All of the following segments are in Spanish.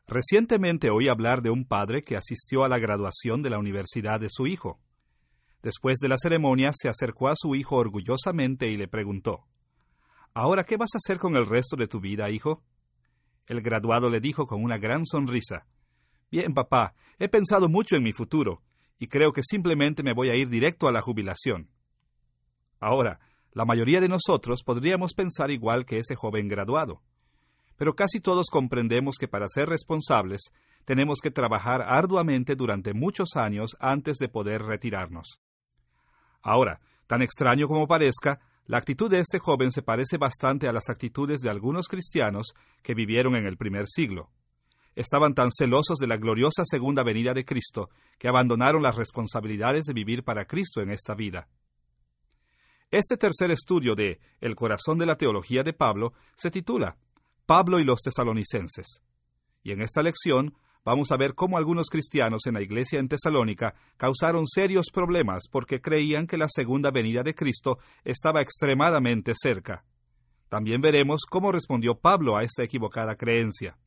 Recientemente oí hablar de un padre que asistió a la graduación de la universidad de su hijo. Después de la ceremonia, se acercó a su hijo orgullosamente y le preguntó: «¿Ahora qué vas a hacer con el resto de tu vida, hijo?». El graduado le dijo con una gran sonrisa: «Bien, papá, he pensado mucho en mi futuro, y creo que simplemente me voy a ir directo a la jubilación». Ahora, la mayoría de nosotros podríamos pensar igual que ese joven graduado. Pero casi todos comprendemos que para ser responsables, tenemos que trabajar arduamente durante muchos años antes de poder retirarnos. Ahora, tan extraño como parezca, la actitud de este joven se parece bastante a las actitudes de algunos cristianos que vivieron en el primer siglo. Estaban tan celosos de la gloriosa segunda venida de Cristo que abandonaron las responsabilidades de vivir para Cristo en esta vida. Este tercer estudio de El corazón de la teología de Pablo se titula Pablo y los tesalonicenses. Y en esta lección vamos a ver cómo algunos cristianos en la iglesia en Tesalónica causaron serios problemas porque creían que la segunda venida de Cristo estaba extremadamente cerca. También veremos cómo respondió Pablo a esta equivocada creencia.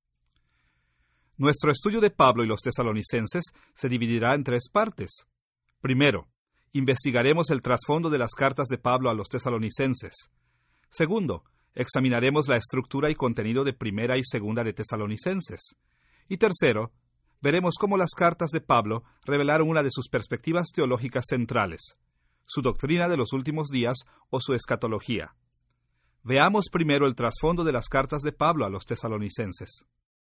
Nuestro estudio de Pablo y los tesalonicenses se dividirá en 3 partes. Primero, investigaremos el trasfondo de las cartas de Pablo a los tesalonicenses. Segundo, examinaremos la estructura y contenido de Primera y Segunda de Tesalonicenses. Y tercero, veremos cómo las cartas de Pablo revelaron una de sus perspectivas teológicas centrales, su doctrina de los últimos días o su escatología. Veamos primero el trasfondo de las cartas de Pablo a los tesalonicenses.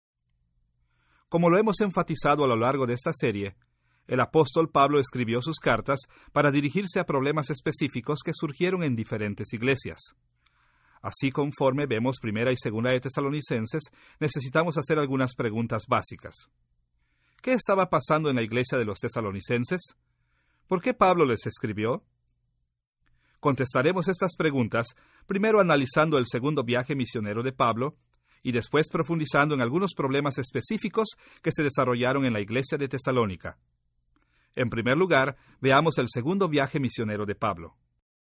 Como lo hemos enfatizado a lo largo de esta serie, el apóstol Pablo escribió sus cartas para dirigirse a problemas específicos que surgieron en diferentes iglesias. Así, conforme vemos Primera y Segunda de Tesalonicenses, necesitamos hacer algunas preguntas básicas. ¿Qué estaba pasando en la iglesia de los tesalonicenses? ¿Por qué Pablo les escribió? Contestaremos estas preguntas, primero analizando el segundo viaje misionero de Pablo, y después profundizando en algunos problemas específicos que se desarrollaron en la iglesia de Tesalónica. En primer lugar, veamos el segundo viaje misionero de Pablo.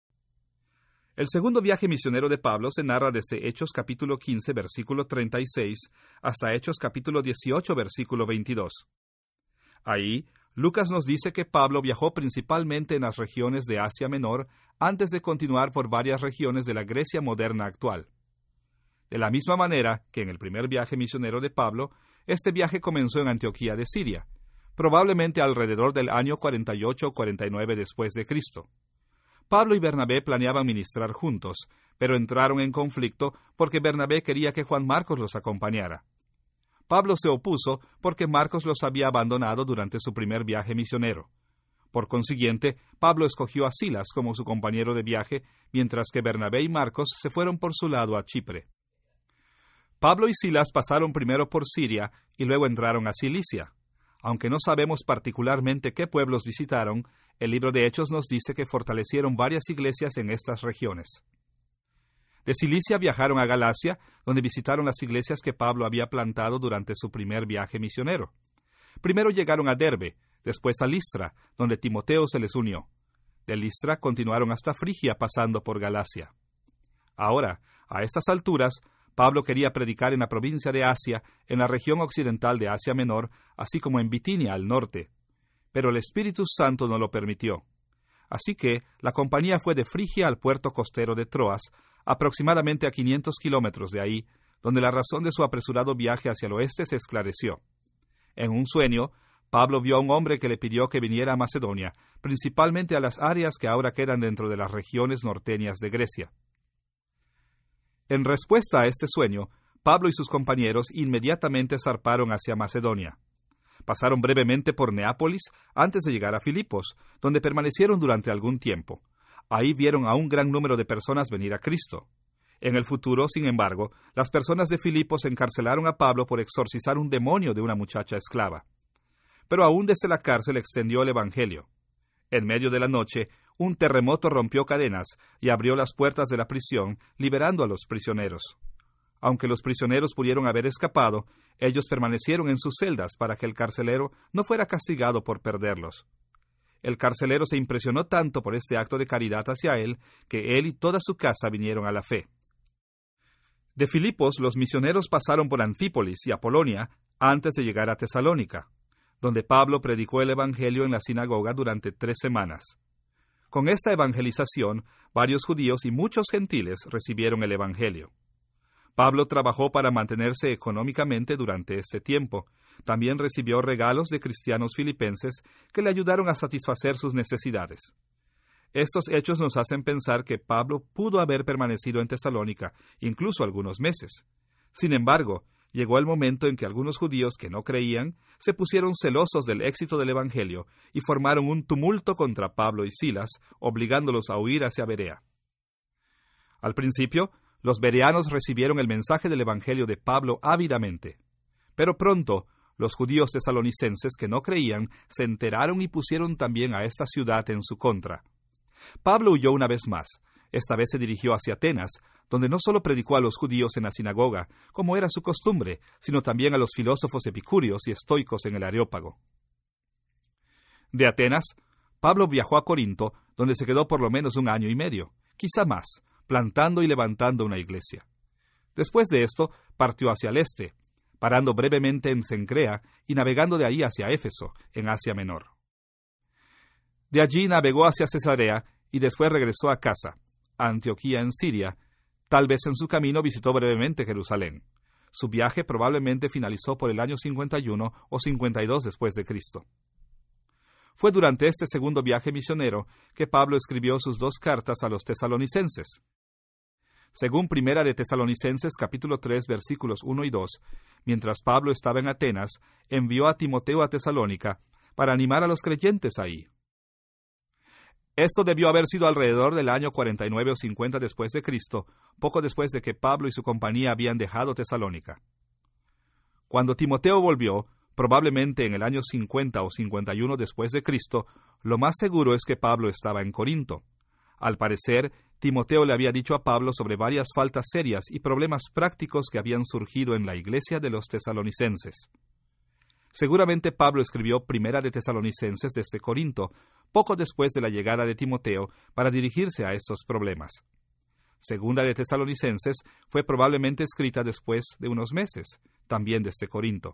El segundo viaje misionero de Pablo se narra desde Hechos capítulo 15, versículo 36, hasta Hechos capítulo 18, versículo 22. Ahí, Lucas nos dice que Pablo viajó principalmente en las regiones de Asia Menor antes de continuar por varias regiones de la Grecia moderna actual. De la misma manera que en el primer viaje misionero de Pablo, este viaje comenzó en Antioquía de Siria, probablemente alrededor del año 48 o 49 después de Cristo. Pablo y Bernabé planeaban ministrar juntos, pero entraron en conflicto porque Bernabé quería que Juan Marcos los acompañara. Pablo se opuso porque Marcos los había abandonado durante su primer viaje misionero. Por consiguiente, Pablo escogió a Silas como su compañero de viaje, mientras que Bernabé y Marcos se fueron por su lado a Chipre. Pablo y Silas pasaron primero por Siria y luego entraron a Cilicia. Aunque no sabemos particularmente qué pueblos visitaron, el libro de Hechos nos dice que fortalecieron varias iglesias en estas regiones. De Cilicia viajaron a Galacia, donde visitaron las iglesias que Pablo había plantado durante su primer viaje misionero. Primero llegaron a Derbe, después a Listra, donde Timoteo se les unió. De Listra continuaron hasta Frigia, pasando por Galacia. Ahora, a estas alturas, Pablo quería predicar en la provincia de Asia, en la región occidental de Asia Menor, así como en Bitinia al norte. Pero el Espíritu Santo no lo permitió. Así que la compañía fue de Frigia al puerto costero de Troas, aproximadamente a 500 kilómetros de ahí, donde la razón de su apresurado viaje hacia el oeste se esclareció. En un sueño, Pablo vio a un hombre que le pidió que viniera a Macedonia, principalmente a las áreas que ahora quedan dentro de las regiones norteñas de Grecia. En respuesta a este sueño, Pablo y sus compañeros inmediatamente zarparon hacia Macedonia. Pasaron brevemente por Neápolis antes de llegar a Filipos, donde permanecieron durante algún tiempo. Ahí vieron a un gran número de personas venir a Cristo. En el futuro, sin embargo, las personas de Filipos encarcelaron a Pablo por exorcizar un demonio de una muchacha esclava. Pero aún desde la cárcel extendió el Evangelio. En medio de la noche, un terremoto rompió cadenas y abrió las puertas de la prisión, liberando a los prisioneros. Aunque los prisioneros pudieron haber escapado, ellos permanecieron en sus celdas para que el carcelero no fuera castigado por perderlos. El carcelero se impresionó tanto por este acto de caridad hacia él, que él y toda su casa vinieron a la fe. De Filipos, los misioneros pasaron por Anfípolis y Apolonia, antes de llegar a Tesalónica, donde Pablo predicó el Evangelio en la sinagoga durante 3 semanas. Con esta evangelización, varios judíos y muchos gentiles recibieron el Evangelio. Pablo trabajó para mantenerse económicamente durante este tiempo. También recibió regalos de cristianos filipenses que le ayudaron a satisfacer sus necesidades. Estos hechos nos hacen pensar que Pablo pudo haber permanecido en Tesalónica, incluso algunos meses. Sin embargo, llegó el momento en que algunos judíos que no creían se pusieron celosos del éxito del Evangelio y formaron un tumulto contra Pablo y Silas, obligándolos a huir hacia Berea. Al principio, los bereanos recibieron el mensaje del Evangelio de Pablo ávidamente, pero pronto los judíos tesalonicenses que no creían se enteraron y pusieron también a esta ciudad en su contra. Pablo huyó una vez más. Esta vez se dirigió hacia Atenas, donde no solo predicó a los judíos en la sinagoga, como era su costumbre, sino también a los filósofos epicúreos y estoicos en el Areópago. De Atenas, Pablo viajó a Corinto, donde se quedó por lo menos 1 año y medio, quizá más, plantando y levantando una iglesia. Después de esto, partió hacia el este, parando brevemente en Cencrea y navegando de ahí hacia Éfeso, en Asia Menor. De allí navegó hacia Cesarea y después regresó a casa, a Antioquía en Siria. Tal vez en su camino visitó brevemente Jerusalén. Su viaje probablemente finalizó por el año 51 o 52 después de Cristo. Fue durante este segundo viaje misionero que Pablo escribió sus 2 cartas a los tesalonicenses. Según Primera de Tesalonicenses capítulo 3 versículos 1 y 2, mientras Pablo estaba en Atenas, envió a Timoteo a Tesalónica para animar a los creyentes ahí. Esto debió haber sido alrededor del año 49 o 50 después de Cristo, poco después de que Pablo y su compañía habían dejado Tesalónica. Cuando Timoteo volvió, probablemente en el año 50 o 51 después de Cristo, lo más seguro es que Pablo estaba en Corinto. Al parecer, Timoteo le había dicho a Pablo sobre varias faltas serias y problemas prácticos que habían surgido en la iglesia de los tesalonicenses. Seguramente Pablo escribió Primera de Tesalonicenses desde Corinto, poco después de la llegada de Timoteo, para dirigirse a estos problemas. Segunda de Tesalonicenses fue probablemente escrita después de unos meses, también desde Corinto.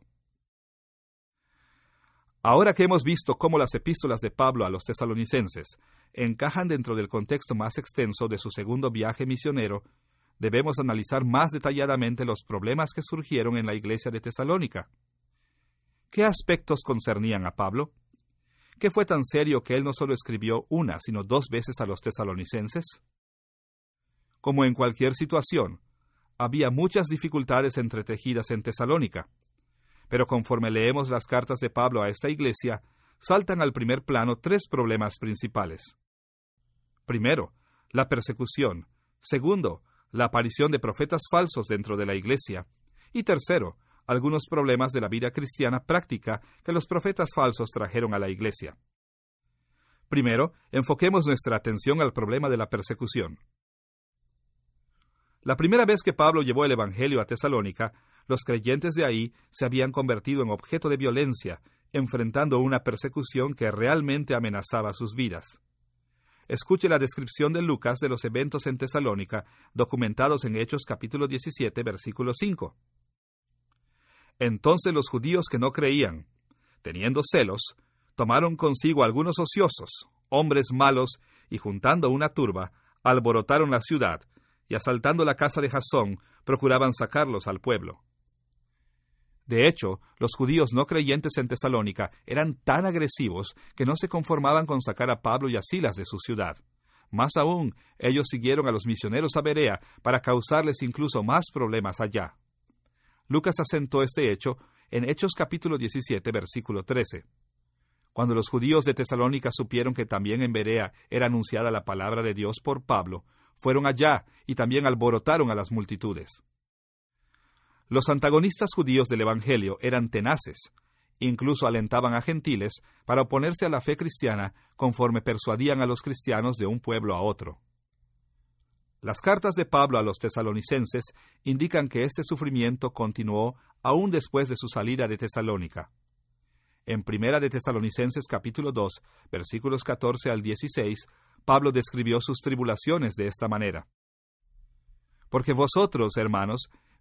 Ahora que hemos visto cómo las epístolas de Pablo a los tesalonicenses encajan dentro del contexto más extenso de su segundo viaje misionero, debemos analizar más detalladamente los problemas que surgieron en la iglesia de Tesalónica. ¿Qué aspectos concernían a Pablo? ¿Qué fue tan serio que él no solo escribió 1, sino 2 veces a los tesalonicenses? Como en cualquier situación, había muchas dificultades entretejidas en Tesalónica, pero conforme leemos las cartas de Pablo a esta iglesia, saltan al primer plano 3 problemas principales. Primero, la persecución. Segundo, la aparición de profetas falsos dentro de la iglesia. Y tercero, algunos problemas de la vida cristiana práctica que los profetas falsos trajeron a la iglesia. Primero, enfoquemos nuestra atención al problema de la persecución. La primera vez que Pablo llevó el Evangelio a Tesalónica, los creyentes de ahí se habían convertido en objeto de violencia, enfrentando una persecución que realmente amenazaba sus vidas. Escuche la descripción de Lucas de los eventos en Tesalónica, documentados en Hechos capítulo 17, versículo 5. Entonces los judíos que no creían, teniendo celos, tomaron consigo algunos ociosos, hombres malos, y juntando una turba, alborotaron la ciudad, y asaltando la casa de Jasón, procuraban sacarlos al pueblo. De hecho, los judíos no creyentes en Tesalónica eran tan agresivos que no se conformaban con sacar a Pablo y a Silas de su ciudad. Más aún, ellos siguieron a los misioneros a Berea para causarles incluso más problemas allá. Lucas asentó este hecho en Hechos capítulo 17, versículo 13. Cuando los judíos de Tesalónica supieron que también en Berea era anunciada la palabra de Dios por Pablo, fueron allá y también alborotaron a las multitudes. Los antagonistas judíos del Evangelio eran tenaces, incluso alentaban a gentiles para oponerse a la fe cristiana conforme persuadían a los cristianos de un pueblo a otro. Las cartas de Pablo a los tesalonicenses indican que este sufrimiento continuó aún después de su salida de Tesalónica. En Primera de Tesalonicenses capítulo 2, versículos 14 al 16, Pablo describió sus tribulaciones de esta manera. Porque vosotros, hermanos,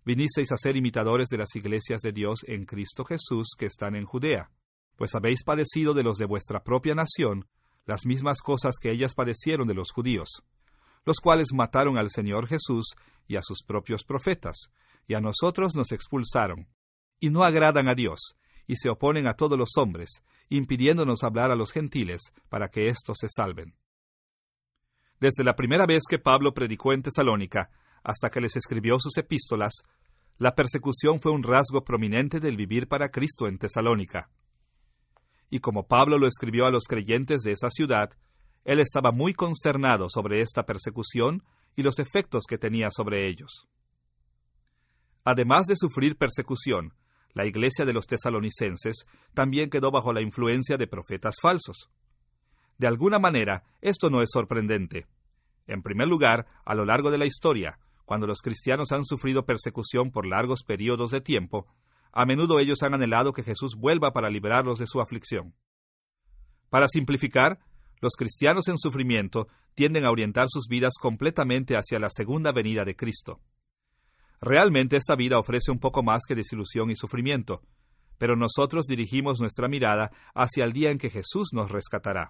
vinisteis a ser imitadores de las iglesias de Dios en Cristo Jesús que están en Judea, pues habéis padecido de los de vuestra propia nación las mismas cosas que ellas padecieron de los judíos, los cuales mataron al Señor Jesús y a sus propios profetas, y a nosotros nos expulsaron, y no agradan a Dios, y se oponen a todos los hombres, impidiéndonos hablar a los gentiles para que éstos se salven. Desde la primera vez que Pablo predicó en Tesalónica, hasta que les escribió sus epístolas, la persecución fue un rasgo prominente del vivir para Cristo en Tesalónica. Y como Pablo lo escribió a los creyentes de esa ciudad, él estaba muy consternado sobre esta persecución y los efectos que tenía sobre ellos. Además de sufrir persecución, la iglesia de los tesalonicenses también quedó bajo la influencia de profetas falsos. De alguna manera, esto no es sorprendente. En primer lugar, a lo largo de la historia, cuando los cristianos han sufrido persecución por largos periodos de tiempo, a menudo ellos han anhelado que Jesús vuelva para liberarlos de su aflicción. Para simplificar, los cristianos en sufrimiento tienden a orientar sus vidas completamente hacia la segunda venida de Cristo. Realmente esta vida ofrece un poco más que desilusión y sufrimiento, pero nosotros dirigimos nuestra mirada hacia el día en que Jesús nos rescatará.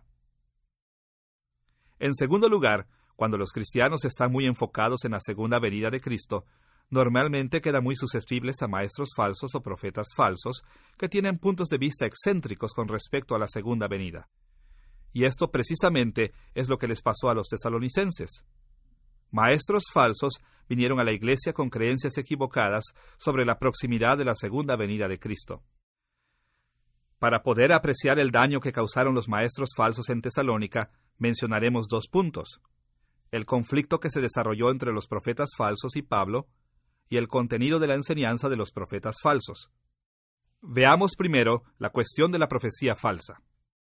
En segundo lugar, cuando los cristianos están muy enfocados en la segunda venida de Cristo, normalmente quedan muy susceptibles a maestros falsos o profetas falsos que tienen puntos de vista excéntricos con respecto a la segunda venida. Y esto precisamente es lo que les pasó a los tesalonicenses. Maestros falsos vinieron a la iglesia con creencias equivocadas sobre la proximidad de la segunda venida de Cristo. Para poder apreciar el daño que causaron los maestros falsos en Tesalónica, mencionaremos 2 puntos: el conflicto que se desarrolló entre los profetas falsos y Pablo, y el contenido de la enseñanza de los profetas falsos. Veamos primero la cuestión de la profecía falsa.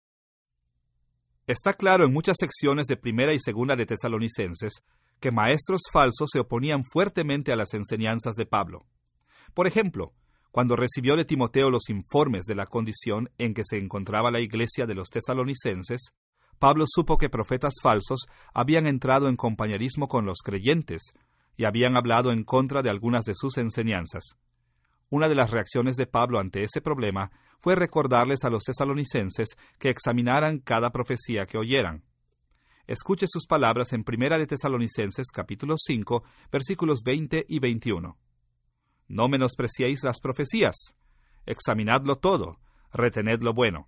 Está claro en muchas secciones de Primera y Segunda de Tesalonicenses que maestros falsos se oponían fuertemente a las enseñanzas de Pablo. Por ejemplo, cuando recibió de Timoteo los informes de la condición en que se encontraba la iglesia de los tesalonicenses, Pablo supo que profetas falsos habían entrado en compañerismo con los creyentes y habían hablado en contra de algunas de sus enseñanzas. Una de las reacciones de Pablo ante ese problema fue recordarles a los tesalonicenses que examinaran cada profecía que oyeran. Escuche sus palabras en Primera de Tesalonicenses capítulo 5, versículos 20 y 21. No menospreciéis las profecías, examinadlo todo, retened lo bueno.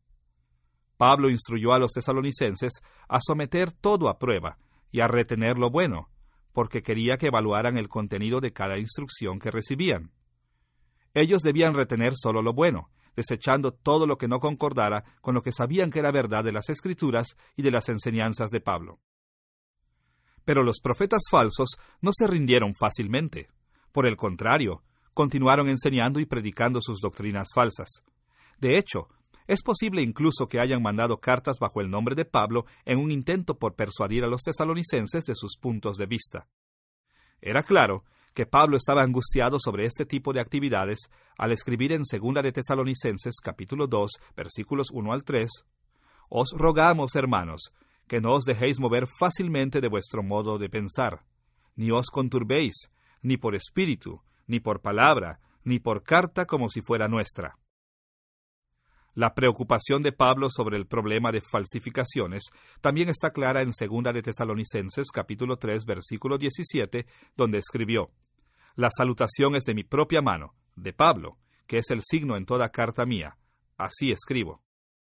Pablo instruyó a los tesalonicenses a someter todo a prueba y a retener lo bueno, porque quería que evaluaran el contenido de cada instrucción que recibían. Ellos debían retener solo lo bueno, desechando todo lo que no concordara con lo que sabían que era verdad de las Escrituras y de las enseñanzas de Pablo. Pero los profetas falsos no se rindieron fácilmente. Por el contrario, continuaron enseñando y predicando sus doctrinas falsas. De hecho, es posible incluso que hayan mandado cartas bajo el nombre de Pablo en un intento por persuadir a los tesalonicenses de sus puntos de vista. Era claro que Pablo estaba angustiado sobre este tipo de actividades al escribir en 2 de Tesalonicenses capítulo 2, versículos 1 al 3, «Os rogamos, hermanos, que no os dejéis mover fácilmente de vuestro modo de pensar, ni os conturbéis, ni por espíritu, ni por palabra, ni por carta como si fuera nuestra». La preocupación de Pablo sobre el problema de falsificaciones también está clara en 2 de Tesalonicenses capítulo 3, versículo 17, donde escribió: «La salutación es de mi propia mano, de Pablo, que es el signo en toda carta mía. Así escribo».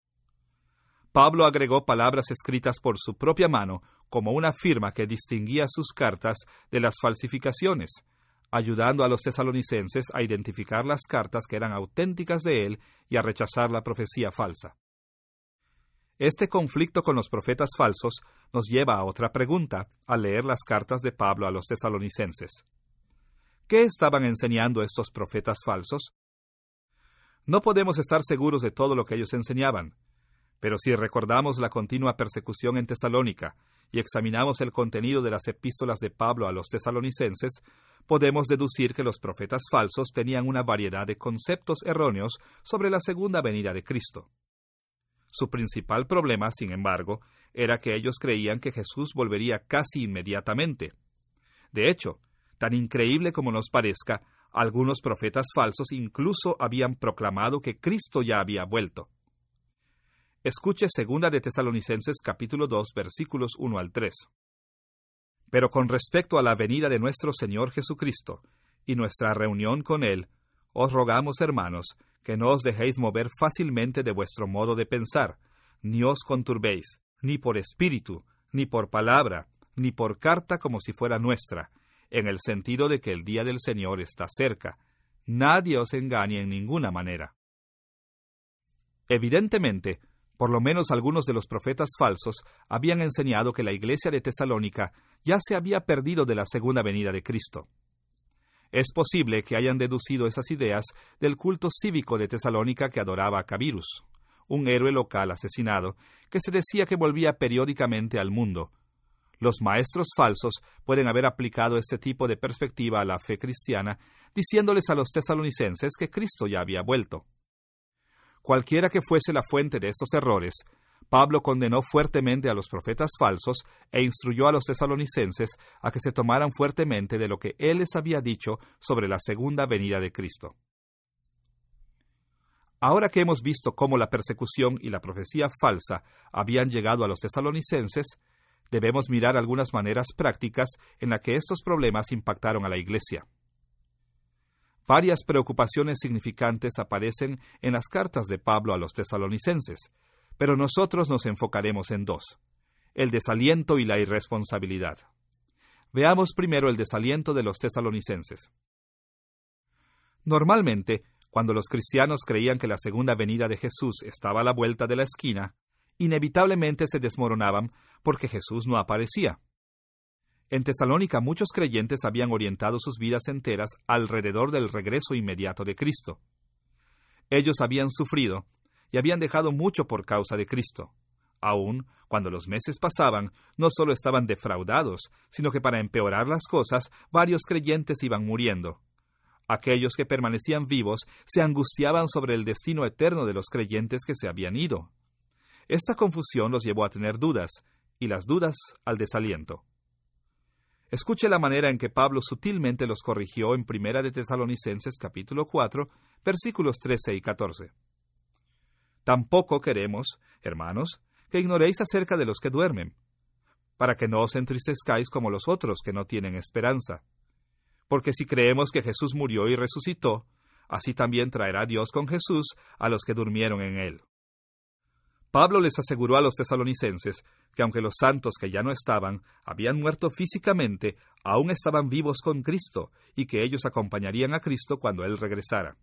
Pablo agregó palabras escritas por su propia mano como una firma que distinguía sus cartas de las falsificaciones, ayudando a los tesalonicenses a identificar las cartas que eran auténticas de él y a rechazar la profecía falsa. Este conflicto con los profetas falsos nos lleva a otra pregunta al leer las cartas de Pablo a los tesalonicenses. ¿Qué estaban enseñando estos profetas falsos? No podemos estar seguros de todo lo que ellos enseñaban, pero si recordamos la continua persecución en Tesalónica y examinamos el contenido de las epístolas de Pablo a los tesalonicenses, podemos deducir que los profetas falsos tenían una variedad de conceptos erróneos sobre la segunda venida de Cristo. Su principal problema, sin embargo, era que ellos creían que Jesús volvería casi inmediatamente. De hecho, tan increíble como nos parezca, Algunos profetas falsos incluso habían proclamado que Cristo ya había vuelto. Escuche 2 de Tesalonicenses capítulo 2, versículos 1 al 3. Pero con respecto a la venida de nuestro Señor Jesucristo y nuestra reunión con Él, os rogamos, hermanos, que no os dejéis mover fácilmente de vuestro modo de pensar, ni os conturbéis, ni por espíritu, ni por palabra, ni por carta como si fuera nuestra, en el sentido de que el día del Señor está cerca. Nadie os engañe en ninguna manera. Evidentemente, por lo menos algunos de los profetas falsos habían enseñado que la iglesia de Tesalónica ya se había perdido de la segunda venida de Cristo. Es posible que hayan deducido esas ideas del culto cívico de Tesalónica que adoraba a Cabirus, un héroe local asesinado, que se decía que volvía periódicamente al mundo. Los maestros falsos pueden haber aplicado este tipo de perspectiva a la fe cristiana, diciéndoles a los tesalonicenses que Cristo ya había vuelto. Cualquiera que fuese la fuente de estos errores, Pablo condenó fuertemente a los profetas falsos e instruyó a los tesalonicenses a que se tomaran fuertemente de lo que él les había dicho sobre la segunda venida de Cristo. Ahora que hemos visto cómo la persecución y la profecía falsa habían llegado a los tesalonicenses, debemos mirar algunas maneras prácticas en las que estos problemas impactaron a la iglesia. Varias preocupaciones significantes aparecen en las cartas de Pablo a los tesalonicenses, pero nosotros nos enfocaremos en dos: el desaliento y la irresponsabilidad. Veamos primero el desaliento de los tesalonicenses. Normalmente, cuando los cristianos creían que la segunda venida de Jesús estaba a la vuelta de la esquina, inevitablemente se desmoronaban porque Jesús no aparecía. En Tesalónica muchos creyentes habían orientado sus vidas enteras alrededor del regreso inmediato de Cristo. Ellos habían sufrido y habían dejado mucho por causa de Cristo. Aún cuando los meses pasaban, no solo estaban defraudados, sino que para empeorar las cosas, varios creyentes iban muriendo. Aquellos que permanecían vivos se angustiaban sobre el destino eterno de los creyentes que se habían ido. Esta confusión los llevó a tener dudas, y las dudas al desaliento. Escuche la manera en que Pablo sutilmente los corrigió en 1 de Tesalonicenses capítulo 4, versículos 13 y 14. Tampoco queremos, hermanos, que ignoréis acerca de los que duermen, para que no os entristezcáis como los otros que no tienen esperanza. Porque si creemos que Jesús murió y resucitó, así también traerá Dios con Jesús a los que durmieron en él. Pablo les aseguró a los tesalonicenses que aunque los santos que ya no estaban habían muerto físicamente, aún estaban vivos con Cristo y que ellos acompañarían a Cristo cuando Él regresara.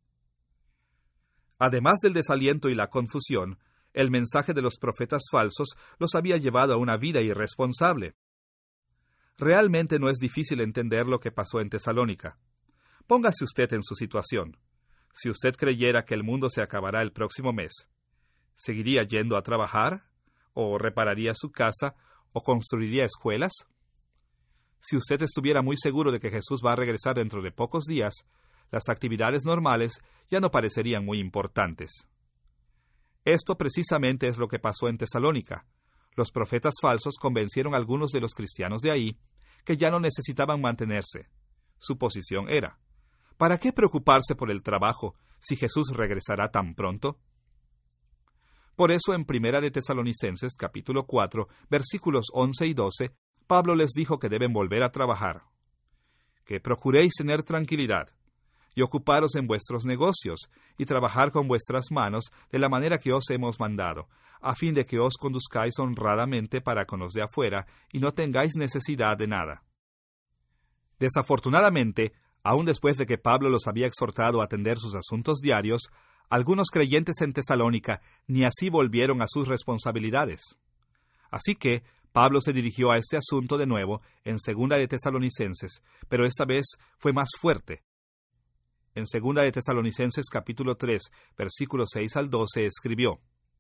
Además del desaliento y la confusión, el mensaje de los profetas falsos los había llevado a una vida irresponsable. Realmente no es difícil entender lo que pasó en Tesalónica. Póngase usted en su situación. Si usted creyera que el mundo se acabará el próximo mes, ¿seguiría yendo a trabajar? ¿O repararía su casa? ¿O construiría escuelas? Si usted estuviera muy seguro de que Jesús va a regresar dentro de pocos días, las actividades normales ya no parecerían muy importantes. Esto precisamente es lo que pasó en Tesalónica. Los profetas falsos convencieron a algunos de los cristianos de ahí que ya no necesitaban mantenerse. Su posición era: ¿para qué preocuparse por el trabajo si Jesús regresará tan pronto? Por eso en 1 de Tesalonicenses capítulo 4, versículos 11 y 12, Pablo les dijo que deben volver a trabajar, que procuréis tener tranquilidad, y ocuparos en vuestros negocios, y trabajar con vuestras manos de la manera que os hemos mandado, a fin de que os conduzcáis honradamente para con los de afuera, y no tengáis necesidad de nada. Desafortunadamente, aun después de que Pablo los había exhortado a atender sus asuntos diarios, algunos creyentes en Tesalónica ni así volvieron a sus responsabilidades. Así que Pablo se dirigió a este asunto de nuevo en 2 de Tesalonicenses, pero esta vez fue más fuerte. En 2 de Tesalonicenses capítulo 3, versículos 6 al 12, escribió: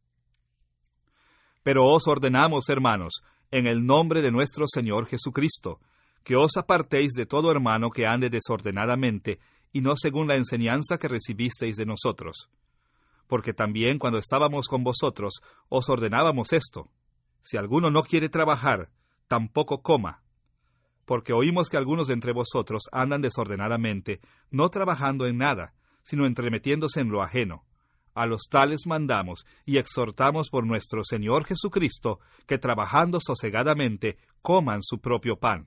Pero os ordenamos, hermanos, en el nombre de nuestro Señor Jesucristo, que os apartéis de todo hermano que ande desordenadamente, y no según la enseñanza que recibisteis de nosotros. Porque también cuando estábamos con vosotros, os ordenábamos esto: si alguno no quiere trabajar, tampoco coma. porque oímos que algunos de entre vosotros andan desordenadamente, no trabajando en nada, sino entremetiéndose en lo ajeno. A los tales mandamos y exhortamos por nuestro Señor Jesucristo que trabajando sosegadamente coman su propio pan.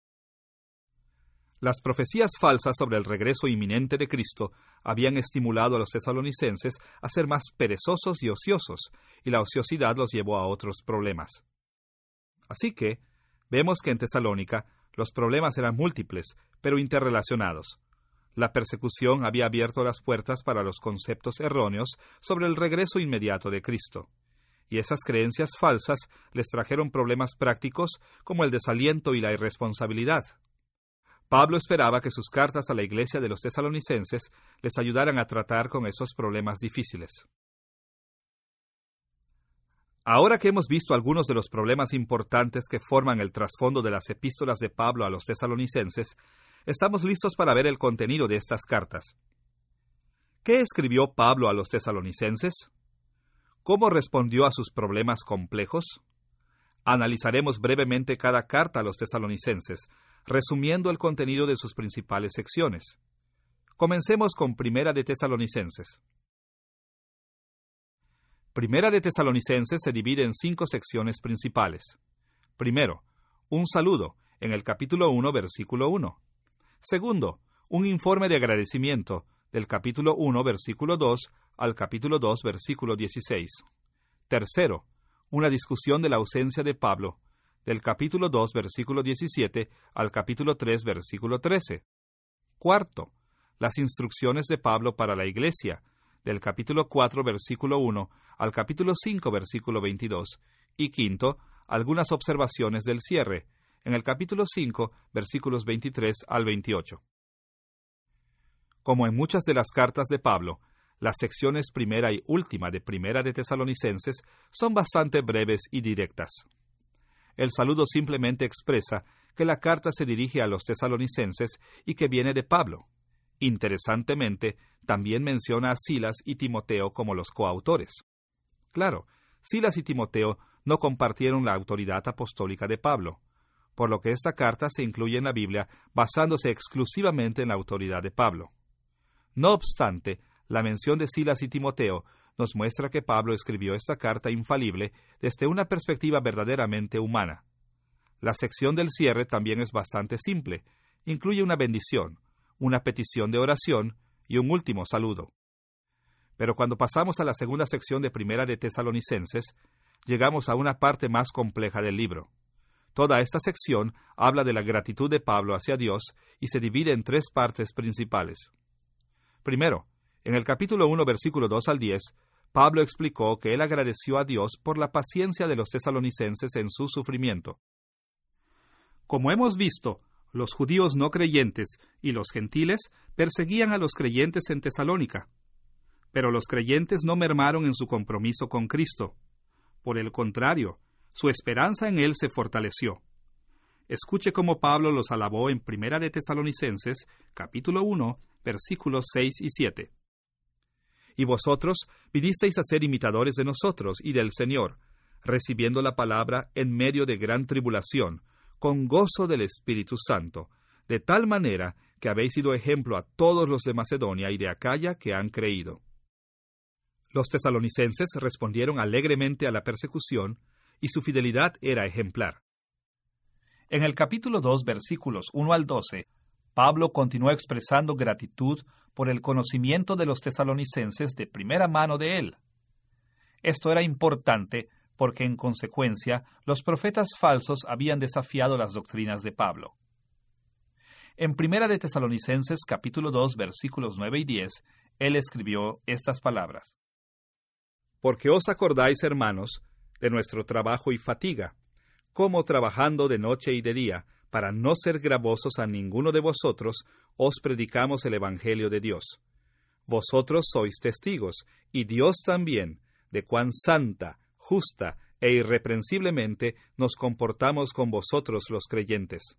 Las profecías falsas sobre el regreso inminente de Cristo habían estimulado a los tesalonicenses a ser más perezosos y ociosos, y la ociosidad los llevó a otros problemas. Así que, vemos que en Tesalónica los problemas eran múltiples, pero interrelacionados. La persecución había abierto las puertas para los conceptos erróneos sobre el regreso inmediato de Cristo, y esas creencias falsas les trajeron problemas prácticos como el desaliento y la irresponsabilidad. Pablo esperaba que sus cartas a la iglesia de los tesalonicenses les ayudaran a tratar con esos problemas difíciles. Ahora que hemos visto algunos de los problemas importantes que forman el trasfondo de las epístolas de Pablo a los tesalonicenses, estamos listos para ver el contenido de estas cartas. ¿Qué escribió Pablo a los tesalonicenses? ¿Cómo respondió a sus problemas complejos? Analizaremos brevemente cada carta a los tesalonicenses, resumiendo el contenido de sus principales secciones. Comencemos con Primera de Tesalonicenses. Primera de Tesalonicenses se divide en 5 secciones principales. Primero, un saludo, en el capítulo 1, versículo 1. Segundo, un informe de agradecimiento, del capítulo 1, versículo 2, al capítulo 2, versículo 16. Tercero, una discusión de la ausencia de Pablo, del capítulo 2, versículo 17, al capítulo 3, versículo 13. Cuarto, las instrucciones de Pablo para la iglesia, del capítulo 4, versículo 1, al capítulo 5, versículo 22. Y quinto, algunas observaciones del cierre, en el capítulo 5, versículos 23 al 28. Como en muchas de las cartas de Pablo, las secciones primera y última de Primera de Tesalonicenses son bastante breves y directas. El saludo simplemente expresa que la carta se dirige a los tesalonicenses y que viene de Pablo. Interesantemente, también menciona a Silas y Timoteo como los coautores. Claro, Silas y Timoteo no compartieron la autoridad apostólica de Pablo, por lo que esta carta se incluye en la Biblia basándose exclusivamente en la autoridad de Pablo. No obstante, la mención de Silas y Timoteo nos muestra que Pablo escribió esta carta infalible desde una perspectiva verdaderamente humana. La sección del cierre también es bastante simple. Incluye una bendición, una petición de oración y un último saludo. Pero cuando pasamos a la segunda sección de Primera de Tesalonicenses, llegamos a una parte más compleja del libro. Toda esta sección habla de la gratitud de Pablo hacia Dios y se divide en 3 partes principales. Primero, en el capítulo 1, versículo 2 al 10, Pablo explicó que él agradeció a Dios por la paciencia de los tesalonicenses en su sufrimiento. Como hemos visto, los judíos no creyentes y los gentiles perseguían a los creyentes en Tesalónica. Pero los creyentes no mermaron en su compromiso con Cristo. Por el contrario, su esperanza en Él se fortaleció. Escuche cómo Pablo los alabó en Primera de Tesalonicenses, capítulo 1, versículos 6 y 7. Y vosotros vinisteis a ser imitadores de nosotros y del Señor, recibiendo la palabra en medio de gran tribulación, con gozo del Espíritu Santo, de tal manera que habéis sido ejemplo a todos los de Macedonia y de Acaya que han creído. Los tesalonicenses respondieron alegremente a la persecución, y su fidelidad era ejemplar. En el capítulo 2, versículos 1 al 12, Pablo continuó expresando gratitud por el conocimiento de los tesalonicenses de primera mano de él. Esto era importante porque, en consecuencia, los profetas falsos habían desafiado las doctrinas de Pablo. En Primera de Tesalonicenses, capítulo 2, versículos 9 y 10, él escribió estas palabras. Porque os acordáis, hermanos, de nuestro trabajo y fatiga, como trabajando de noche y de día, para no ser gravosos a ninguno de vosotros, os predicamos el Evangelio de Dios. Vosotros sois testigos, y Dios también, de cuán santa, justa e irreprensiblemente nos comportamos con vosotros los creyentes.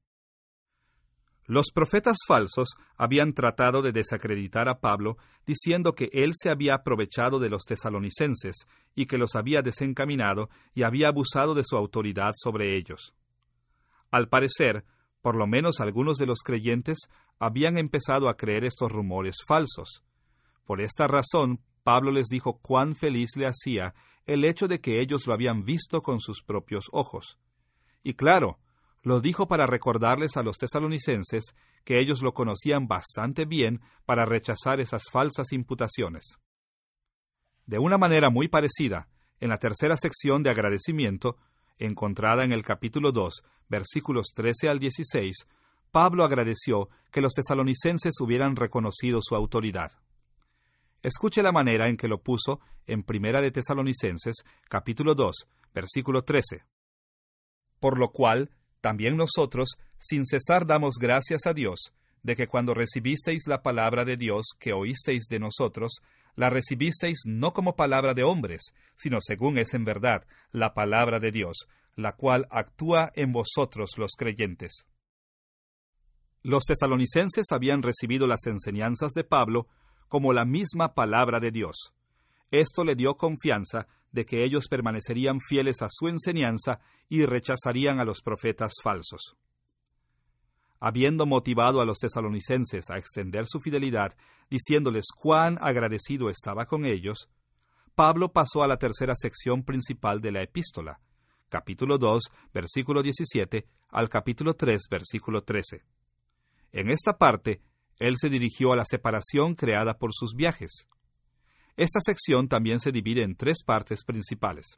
Los profetas falsos habían tratado de desacreditar a Pablo, diciendo que él se había aprovechado de los tesalonicenses y que los había desencaminado y había abusado de su autoridad sobre ellos. Al parecer, Por lo menos algunos de los creyentes habían empezado a creer estos rumores falsos. Por esta razón, Pablo les dijo cuán feliz le hacía el hecho de que ellos lo habían visto con sus propios ojos. Y claro, lo dijo para recordarles a los tesalonicenses que ellos lo conocían bastante bien para rechazar esas falsas imputaciones. De una manera muy parecida, en la tercera sección de agradecimiento, encontrada en el capítulo 2, versículos 13 al 16, Pablo agradeció que los tesalonicenses hubieran reconocido su autoridad. Escuche la manera en que lo puso en Primera de Tesalonicenses, capítulo 2, versículo 13. Por lo cual, también nosotros, sin cesar damos gracias a Dios, de que cuando recibisteis la palabra de Dios que oísteis de nosotros, la recibisteis no como palabra de hombres, sino según es en verdad la palabra de Dios, la cual actúa en vosotros los creyentes. Los tesalonicenses habían recibido las enseñanzas de Pablo como la misma palabra de Dios. Esto le dio confianza de que ellos permanecerían fieles a su enseñanza y rechazarían a los profetas falsos. Habiendo motivado a los tesalonicenses a extender su fidelidad, diciéndoles cuán agradecido estaba con ellos, Pablo pasó a la tercera sección principal de la epístola, capítulo 2, versículo 17, al capítulo 3, versículo 13. En esta parte, él se dirigió a la separación creada por sus viajes. Esta sección también se divide en tres partes principales.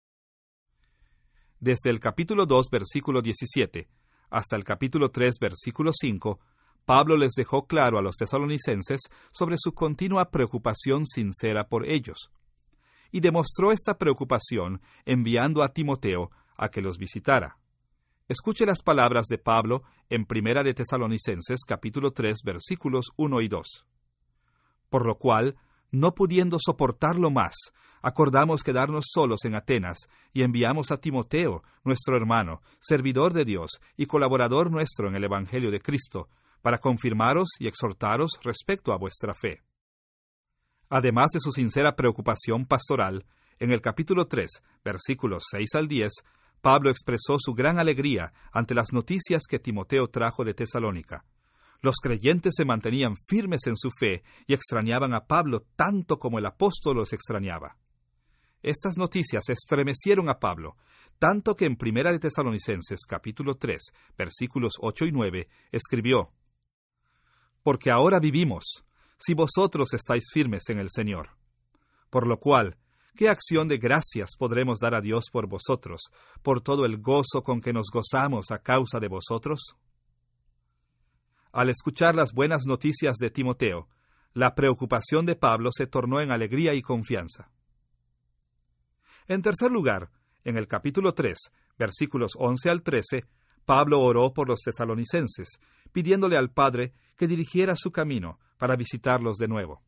Desde el capítulo 2, versículo 17, hasta el capítulo 3, versículo 5, Pablo les dejó claro a los tesalonicenses sobre su continua preocupación sincera por ellos, y demostró esta preocupación enviando a Timoteo a que los visitara. Escuche las palabras de Pablo en Primera de Tesalonicenses, capítulo 3, versículos 1 y 2. Por lo cual, no pudiendo soportarlo más, acordamos quedarnos solos en Atenas, y enviamos a Timoteo, nuestro hermano, servidor de Dios y colaborador nuestro en el Evangelio de Cristo, para confirmaros y exhortaros respecto a vuestra fe. Además de su sincera preocupación pastoral, en el capítulo 3, versículos 6 al 10, Pablo expresó su gran alegría ante las noticias que Timoteo trajo de Tesalónica. Los creyentes se mantenían firmes en su fe y extrañaban a Pablo tanto como el apóstol los extrañaba. Estas noticias estremecieron a Pablo, tanto que en Primera de Tesalonicenses, capítulo 3, versículos 8 y 9, escribió: Porque ahora vivimos, si vosotros estáis firmes en el Señor. Por lo cual, ¿qué acción de gracias podremos dar a Dios por vosotros, por todo el gozo con que nos gozamos a causa de vosotros? Al escuchar las buenas noticias de Timoteo, la preocupación de Pablo se tornó en alegría y confianza. En tercer lugar, en el capítulo 3, versículos 11 al 13, Pablo oró por los tesalonicenses, pidiéndole al Padre que dirigiera su camino para visitarlos de nuevo.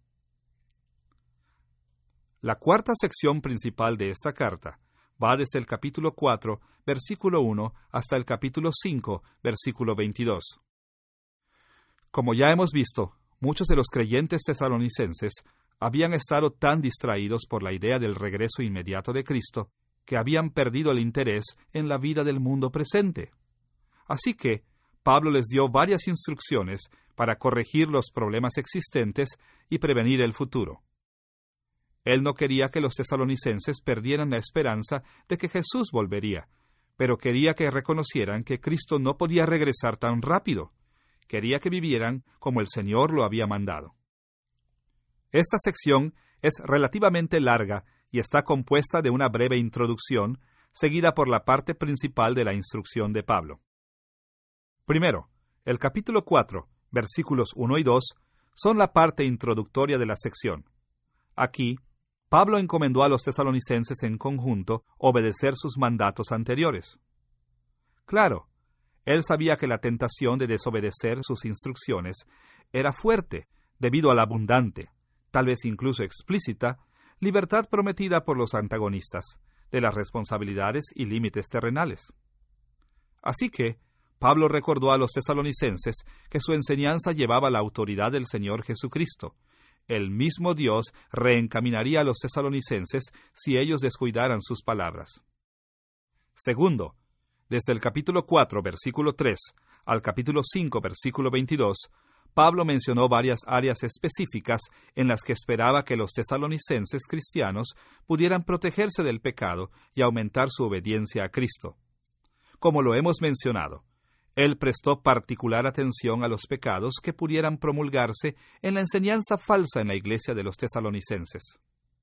La cuarta sección principal de esta carta va desde el capítulo 4, versículo 1, hasta el capítulo 5, versículo 22. Como ya hemos visto, muchos de los creyentes tesalonicenses habían estado tan distraídos por la idea del regreso inmediato de Cristo que habían perdido el interés en la vida del mundo presente. Así que Pablo les dio varias instrucciones para corregir los problemas existentes y prevenir el futuro. Él no quería que los tesalonicenses perdieran la esperanza de que Jesús volvería, pero quería que reconocieran que Cristo no podía regresar tan rápido. Quería que vivieran como el Señor lo había mandado. Esta sección es relativamente larga y está compuesta de una breve introducción, seguida por la parte principal de la instrucción de Pablo. Primero, el capítulo 4, versículos 1 y 2, son la parte introductoria de la sección. Aquí, Pablo encomendó a los tesalonicenses en conjunto obedecer sus mandatos anteriores. Claro, él sabía que la tentación de desobedecer sus instrucciones era fuerte debido a la abundante, tal vez incluso explícita, libertad prometida por los antagonistas de las responsabilidades y límites terrenales. Así que, Pablo recordó a los tesalonicenses que su enseñanza llevaba la autoridad del Señor Jesucristo. El mismo Dios reencaminaría a los tesalonicenses si ellos descuidaran sus palabras. Segundo, desde el capítulo 4, versículo 3, al capítulo 5, versículo 22, Pablo mencionó varias áreas específicas en las que esperaba que los tesalonicenses cristianos pudieran protegerse del pecado y aumentar su obediencia a Cristo. Como lo hemos mencionado, él prestó particular atención a los pecados que pudieran promulgarse en la enseñanza falsa en la iglesia de los tesalonicenses.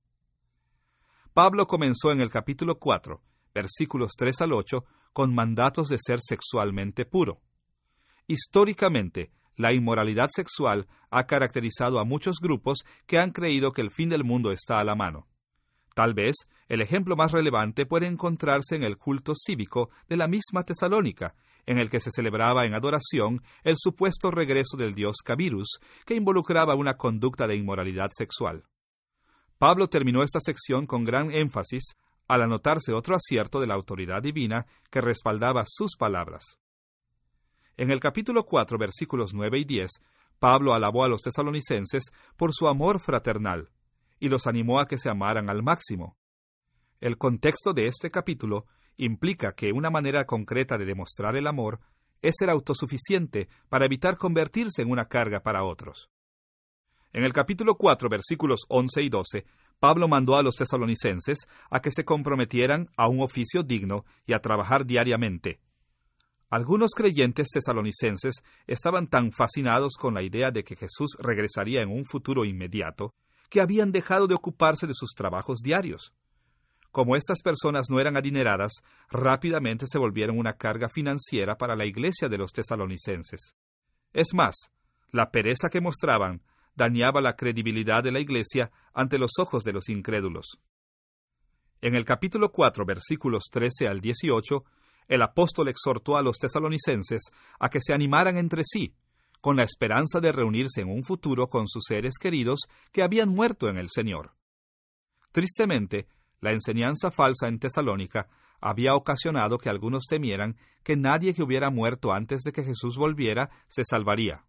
Pablo comenzó en el capítulo 4, versículos 3 al 8, con mandatos de ser sexualmente puro. Históricamente, la inmoralidad sexual ha caracterizado a muchos grupos que han creído que el fin del mundo está a la mano. Tal vez el ejemplo más relevante puede encontrarse en el culto cívico de la misma Tesalónica, en el que se celebraba en adoración el supuesto regreso del dios Cabirus, que involucraba una conducta de inmoralidad sexual. Pablo terminó esta sección con gran énfasis al anotarse otro acierto de la autoridad divina que respaldaba sus palabras. En el capítulo 4, versículos 9 y 10, Pablo alabó a los tesalonicenses por su amor fraternal y los animó a que se amaran al máximo. El contexto de este capítulo implica que una manera concreta de demostrar el amor es ser autosuficiente para evitar convertirse en una carga para otros. En el capítulo 4, versículos 11 y 12, Pablo mandó a los tesalonicenses a que se comprometieran a un oficio digno y a trabajar diariamente. Algunos creyentes tesalonicenses estaban tan fascinados con la idea de que Jesús regresaría en un futuro inmediato que habían dejado de ocuparse de sus trabajos diarios. Como estas personas no eran adineradas, rápidamente se volvieron una carga financiera para la iglesia de los tesalonicenses. Es más, la pereza que mostraban dañaba la credibilidad de la iglesia ante los ojos de los incrédulos. En el capítulo 4, versículos 13 al 18, el apóstol exhortó a los tesalonicenses a que se animaran entre sí, con la esperanza de reunirse en un futuro con sus seres queridos que habían muerto en el Señor. Tristemente, la enseñanza falsa en Tesalónica había ocasionado que algunos temieran que nadie que hubiera muerto antes de que Jesús volviera se salvaría.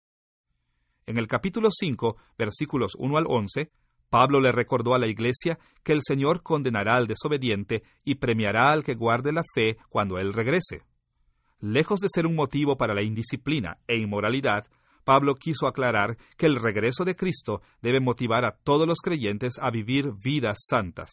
En el capítulo 5, versículos 1 al 11, Pablo le recordó a la iglesia que el Señor condenará al desobediente y premiará al que guarde la fe cuando Él regrese. Lejos de ser un motivo para la indisciplina e inmoralidad, Pablo quiso aclarar que el regreso de Cristo debe motivar a todos los creyentes a vivir vidas santas.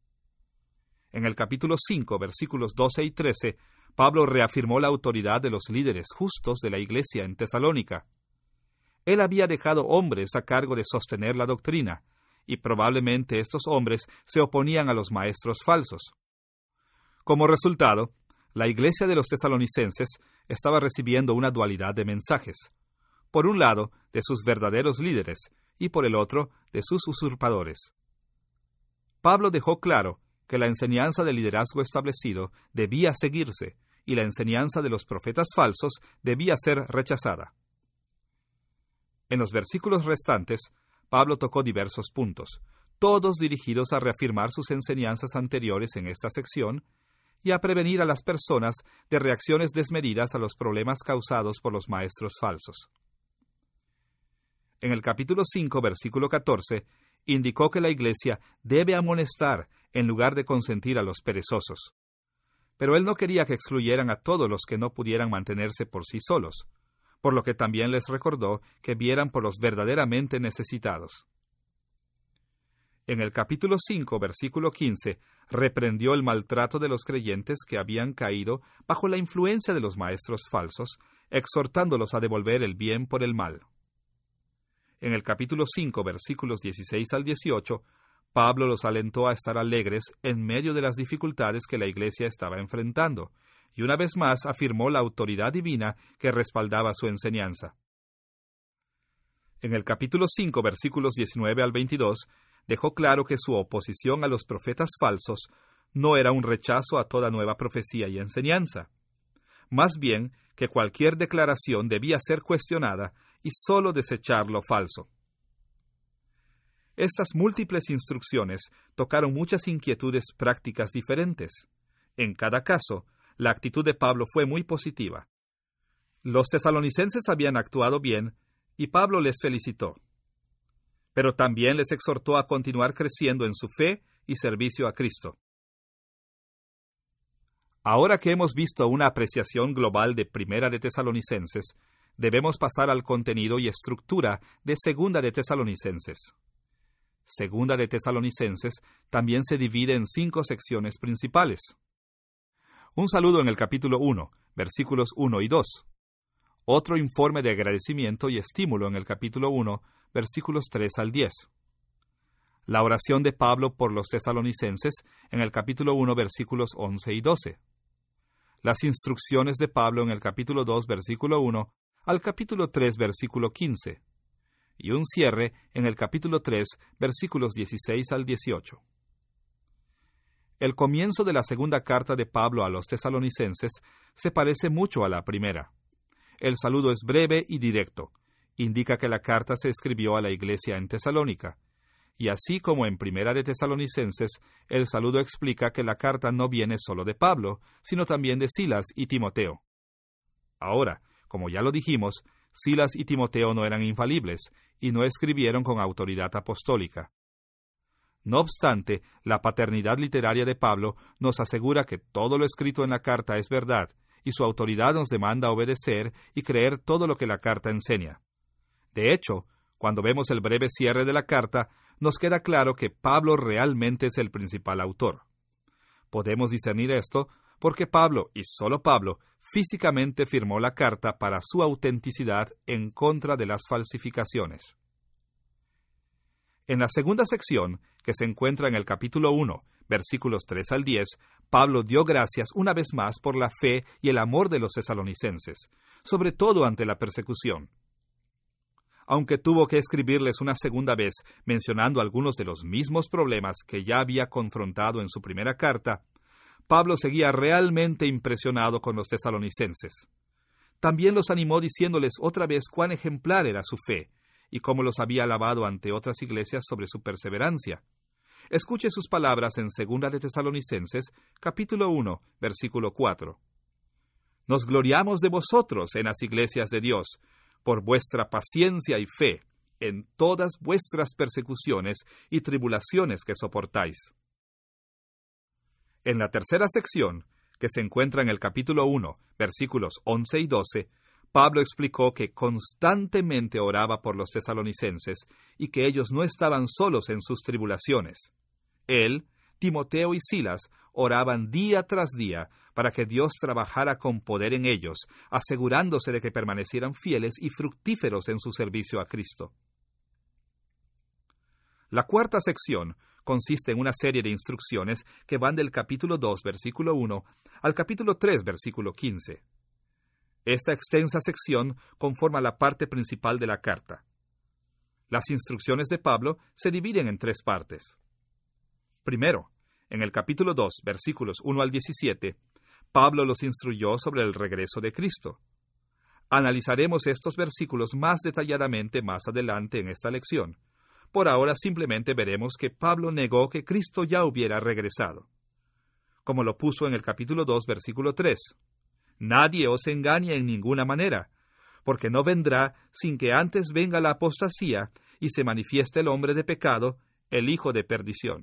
En el capítulo 5, versículos 12 y 13, Pablo reafirmó la autoridad de los líderes justos de la iglesia en Tesalónica. Él había dejado hombres a cargo de sostener la doctrina, y probablemente estos hombres se oponían a los maestros falsos. Como resultado, la iglesia de los tesalonicenses estaba recibiendo una dualidad de mensajes. Por un lado, de sus verdaderos líderes, y por el otro, de sus usurpadores. Pablo dejó claro que la enseñanza del liderazgo establecido debía seguirse, y la enseñanza de los profetas falsos debía ser rechazada. En los versículos restantes, Pablo tocó diversos puntos, todos dirigidos a reafirmar sus enseñanzas anteriores en esta sección y a prevenir a las personas de reacciones desmedidas a los problemas causados por los maestros falsos. En el capítulo 5, versículo 14, indicó que la iglesia debe amonestar en lugar de consentir a los perezosos. Pero él no quería que excluyeran a todos los que no pudieran mantenerse por sí solos, por lo que también les recordó que vieran por los verdaderamente necesitados. En el capítulo 5, versículo 15, reprendió el maltrato de los creyentes que habían caído bajo la influencia de los maestros falsos, exhortándolos a devolver el bien por el mal. En el capítulo 5, versículos 16 al 18, Pablo los alentó a estar alegres en medio de las dificultades que la iglesia estaba enfrentando, y una vez más afirmó la autoridad divina que respaldaba su enseñanza. En el capítulo 5, versículos 19 al 22, dejó claro que su oposición a los profetas falsos no era un rechazo a toda nueva profecía y enseñanza. Más bien, que cualquier declaración debía ser cuestionada y sólo desechar lo falso. Estas múltiples instrucciones tocaron muchas inquietudes prácticas diferentes. En cada caso, la actitud de Pablo fue muy positiva. Los tesalonicenses habían actuado bien y Pablo les felicitó. Pero también les exhortó a continuar creciendo en su fe y servicio a Cristo. Ahora que hemos visto una apreciación global de Primera de Tesalonicenses, debemos pasar al contenido y estructura de Segunda de Tesalonicenses. Segunda de Tesalonicenses también se divide en 5 secciones principales. Un saludo en el capítulo 1, versículos 1 y 2. Otro informe de agradecimiento y estímulo en el capítulo 1, versículos 3 al 10. La oración de Pablo por los tesalonicenses en el capítulo 1, versículos 11 y 12. Las instrucciones de Pablo en el capítulo 2, versículo 1, al capítulo 3, versículo 15. Y un cierre en el capítulo 3, versículos 16 al 18. El comienzo de la segunda carta de Pablo a los tesalonicenses se parece mucho a la primera. El saludo es breve y directo. Indica que la carta se escribió a la iglesia en Tesalónica. Y así como en Primera de Tesalonicenses, el saludo explica que la carta no viene solo de Pablo, sino también de Silas y Timoteo. Ahora, como ya lo dijimos, Silas y Timoteo no eran infalibles y no escribieron con autoridad apostólica. No obstante, la paternidad literaria de Pablo nos asegura que todo lo escrito en la carta es verdad, y su autoridad nos demanda obedecer y creer todo lo que la carta enseña. De hecho, cuando vemos el breve cierre de la carta, nos queda claro que Pablo realmente es el principal autor. Podemos discernir esto porque Pablo, y solo Pablo, físicamente firmó la carta para su autenticidad en contra de las falsificaciones. En la segunda sección, que se encuentra en el capítulo 1, versículos 3 al 10, Pablo dio gracias una vez más por la fe y el amor de los tesalonicenses, sobre todo ante la persecución. Aunque tuvo que escribirles una segunda vez mencionando algunos de los mismos problemas que ya había confrontado en su primera carta, Pablo seguía realmente impresionado con los tesalonicenses. También los animó diciéndoles otra vez cuán ejemplar era su fe y cómo los había alabado ante otras iglesias sobre su perseverancia. Escuche sus palabras en 2 de Tesalonicenses, capítulo 1, versículo 4. Nos gloriamos de vosotros en las iglesias de Dios, por vuestra paciencia y fe en todas vuestras persecuciones y tribulaciones que soportáis. En la tercera sección, que se encuentra en el capítulo 1, versículos 11 y 12, Pablo explicó que constantemente oraba por los tesalonicenses y que ellos no estaban solos en sus tribulaciones. Él, Timoteo y Silas oraban día tras día para que Dios trabajara con poder en ellos, asegurándose de que permanecieran fieles y fructíferos en su servicio a Cristo. La cuarta sección consiste en una serie de instrucciones que van del capítulo 2, versículo 1, al capítulo 3, versículo 15. Esta extensa sección conforma la parte principal de la carta. Las instrucciones de Pablo se dividen en 3 partes. Primero, en el capítulo 2, versículos 1 al 17, Pablo los instruyó sobre el regreso de Cristo. Analizaremos estos versículos más detalladamente más adelante en esta lección. Por ahora simplemente veremos que Pablo negó que Cristo ya hubiera regresado. Como lo puso en el capítulo 2, versículo 3. Nadie os engañe en ninguna manera, porque no vendrá sin que antes venga la apostasía y se manifieste el hombre de pecado, el hijo de perdición.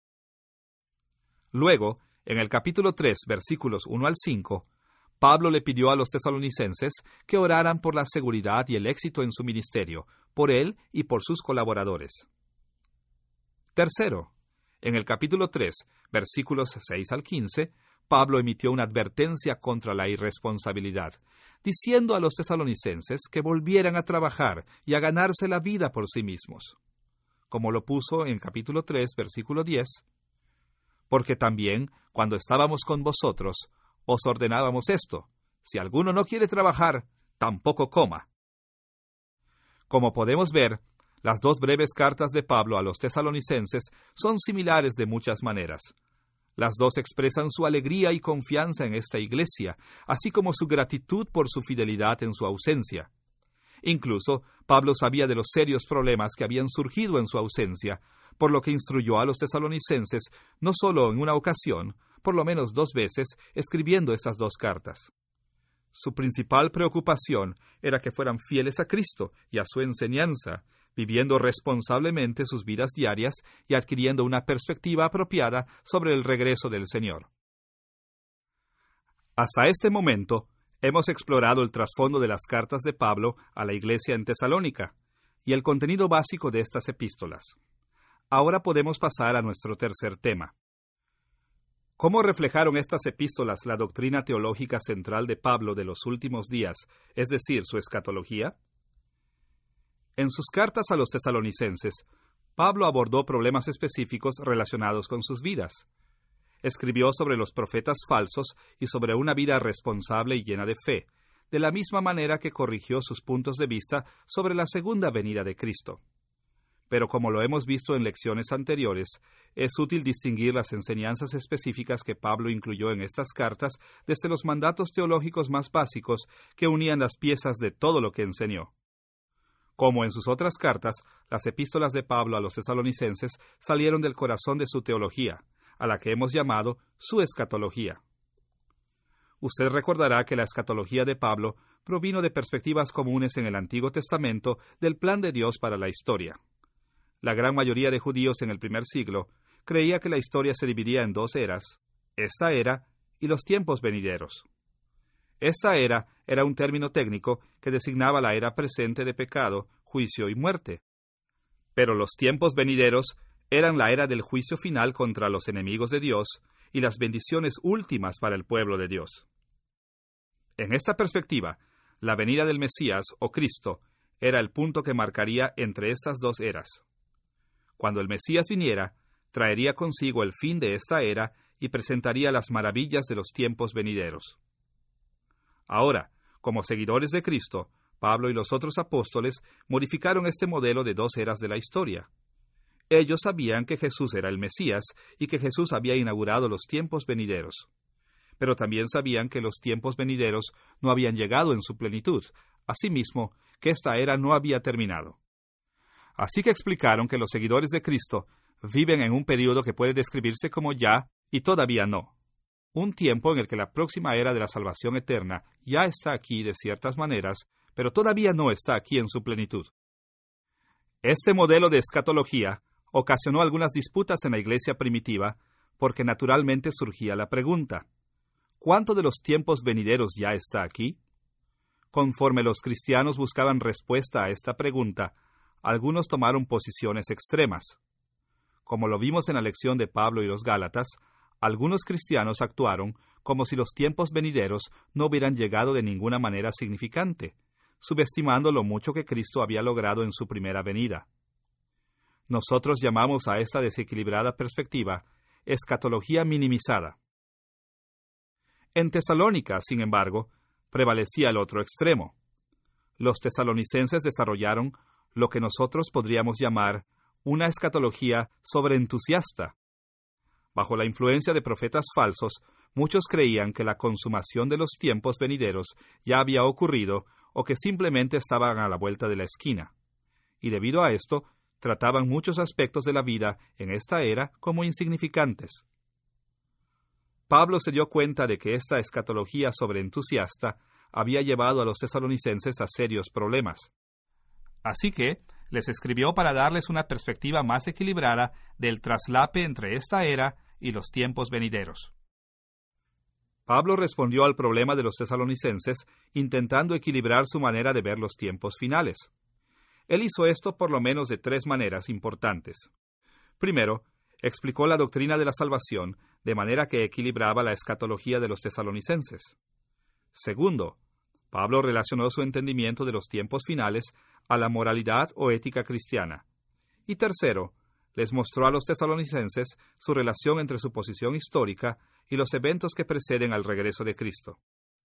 Luego, en el capítulo 3, versículos 1 al 5, Pablo le pidió a los tesalonicenses que oraran por la seguridad y el éxito en su ministerio, por él y por sus colaboradores. Tercero, en el capítulo 3, versículos 6 al 15, Pablo emitió una advertencia contra la irresponsabilidad, diciendo a los tesalonicenses que volvieran a trabajar y a ganarse la vida por sí mismos. Como lo puso en capítulo 3, versículo 10, porque también, cuando estábamos con vosotros, os ordenábamos esto: si alguno no quiere trabajar, tampoco coma. Como podemos ver, las 2 breves cartas de Pablo a los tesalonicenses son similares de muchas maneras. Las 2 expresan su alegría y confianza en esta iglesia, así como su gratitud por su fidelidad en su ausencia. Incluso, Pablo sabía de los serios problemas que habían surgido en su ausencia, por lo que instruyó a los tesalonicenses, no solo en una ocasión, por lo menos 2 veces, escribiendo estas 2 cartas. Su principal preocupación era que fueran fieles a Cristo y a su enseñanza, viviendo responsablemente sus vidas diarias y adquiriendo una perspectiva apropiada sobre el regreso del Señor. Hasta este momento, hemos explorado el trasfondo de las cartas de Pablo a la iglesia en Tesalónica y el contenido básico de estas epístolas. Ahora podemos pasar a nuestro tercer tema. ¿Cómo reflejaron estas epístolas la doctrina teológica central de Pablo de los últimos días, es decir, su escatología? En sus cartas a los tesalonicenses, Pablo abordó problemas específicos relacionados con sus vidas. Escribió sobre los profetas falsos y sobre una vida responsable y llena de fe, de la misma manera que corrigió sus puntos de vista sobre la segunda venida de Cristo. Pero como lo hemos visto en lecciones anteriores, es útil distinguir las enseñanzas específicas que Pablo incluyó en estas cartas desde los mandatos teológicos más básicos que unían las piezas de todo lo que enseñó. Como en sus otras cartas, las epístolas de Pablo a los tesalonicenses salieron del corazón de su teología, a la que hemos llamado su escatología. Usted recordará que la escatología de Pablo provino de perspectivas comunes en el Antiguo Testamento del plan de Dios para la historia. La gran mayoría de judíos en el primer siglo creía que la historia se dividía en dos eras, esta era y los tiempos venideros. Esta era un término técnico que designaba la era presente de pecado, juicio y muerte. Pero los tiempos venideros eran la era del juicio final contra los enemigos de Dios y las bendiciones últimas para el pueblo de Dios. En esta perspectiva, la venida del Mesías o Cristo era el punto que marcaría entre estas dos eras. Cuando el Mesías viniera, traería consigo el fin de esta era y presentaría las maravillas de los tiempos venideros. Ahora, como seguidores de Cristo, Pablo y los otros apóstoles modificaron este modelo de dos eras de la historia. Ellos sabían que Jesús era el Mesías y que Jesús había inaugurado los tiempos venideros. Pero también sabían que los tiempos venideros no habían llegado en su plenitud, asimismo, que esta era no había terminado. Así que explicaron que los seguidores de Cristo viven en un período que puede describirse como ya y todavía no. Un tiempo en el que la próxima era de la salvación eterna ya está aquí de ciertas maneras, pero todavía no está aquí en su plenitud. Este modelo de escatología ocasionó algunas disputas en la iglesia primitiva porque naturalmente surgía la pregunta: ¿cuánto de los tiempos venideros ya está aquí? Conforme los cristianos buscaban respuesta a esta pregunta, algunos tomaron posiciones extremas. Como lo vimos en la lección de Pablo y los Gálatas, algunos cristianos actuaron como si los tiempos venideros no hubieran llegado de ninguna manera significante, subestimando lo mucho que Cristo había logrado en su primera venida. Nosotros llamamos a esta desequilibrada perspectiva escatología minimizada. En Tesalónica, sin embargo, prevalecía el otro extremo. Los tesalonicenses desarrollaron lo que nosotros podríamos llamar una escatología sobreentusiasta. Bajo la influencia de profetas falsos, muchos creían que la consumación de los tiempos venideros ya había ocurrido o que simplemente estaban a la vuelta de la esquina. Y debido a esto, trataban muchos aspectos de la vida en esta era como insignificantes. Pablo se dio cuenta de que esta escatología sobreentusiasta había llevado a los tesalonicenses a serios problemas. Así que les escribió para darles una perspectiva más equilibrada del traslape entre esta era y los tiempos venideros. Pablo respondió al problema de los tesalonicenses intentando equilibrar su manera de ver los tiempos finales. Él hizo esto por lo menos de tres maneras importantes. Primero, explicó la doctrina de la salvación de manera que equilibraba la escatología de los tesalonicenses. Segundo, Pablo relacionó su entendimiento de los tiempos finales a la moralidad o ética cristiana. Y tercero, les mostró a los tesalonicenses su relación entre su posición histórica y los eventos que preceden al regreso de Cristo.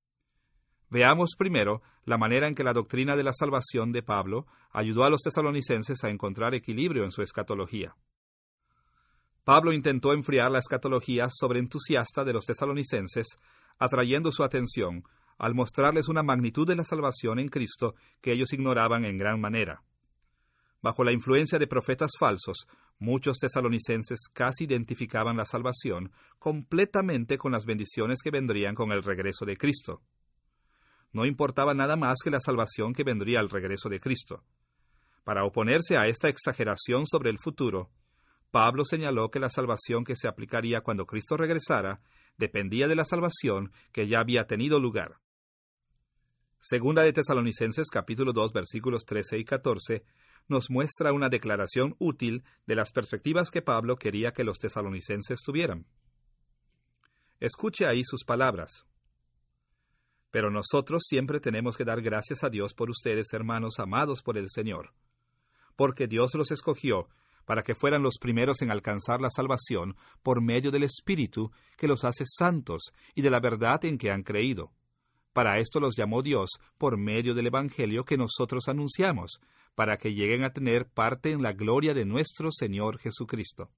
Veamos primero la manera en que la doctrina de la salvación de Pablo ayudó a los tesalonicenses a encontrar equilibrio en su escatología. Pablo intentó enfriar la escatología sobreentusiasta de los tesalonicenses, atrayendo su atención al mostrarles una magnitud de la salvación en Cristo que ellos ignoraban en gran manera. Bajo la influencia de profetas falsos, muchos tesalonicenses casi identificaban la salvación completamente con las bendiciones que vendrían con el regreso de Cristo. No importaba nada más que la salvación que vendría al regreso de Cristo. Para oponerse a esta exageración sobre el futuro, Pablo señaló que la salvación que se aplicaría cuando Cristo regresara dependía de la salvación que ya había tenido lugar. Segunda de Tesalonicenses capítulo 2 versículos 13 y 14 nos muestra una declaración útil de las perspectivas que Pablo quería que los tesalonicenses tuvieran. Escuche ahí sus palabras. Pero nosotros siempre tenemos que dar gracias a Dios por ustedes, hermanos amados por el Señor, porque Dios los escogió para que fueran los primeros en alcanzar la salvación por medio del Espíritu que los hace santos y de la verdad en que han creído. Para esto los llamó Dios por medio del Evangelio que nosotros anunciamos, para que lleguen a tener parte en la gloria de nuestro Señor Jesucristo.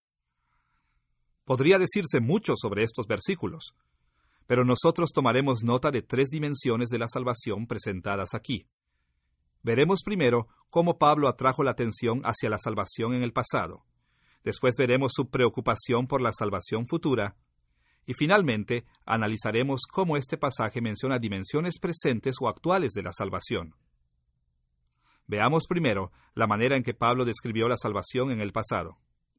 Podría decirse mucho sobre estos versículos, pero nosotros tomaremos nota de 3 dimensiones de la salvación presentadas aquí. Veremos primero cómo Pablo atrajo la atención hacia la salvación en el pasado. Después veremos su preocupación por la salvación futura. Y finalmente, analizaremos cómo este pasaje menciona dimensiones presentes o actuales de la salvación. Veamos primero la manera en que Pablo describió la salvación en el pasado.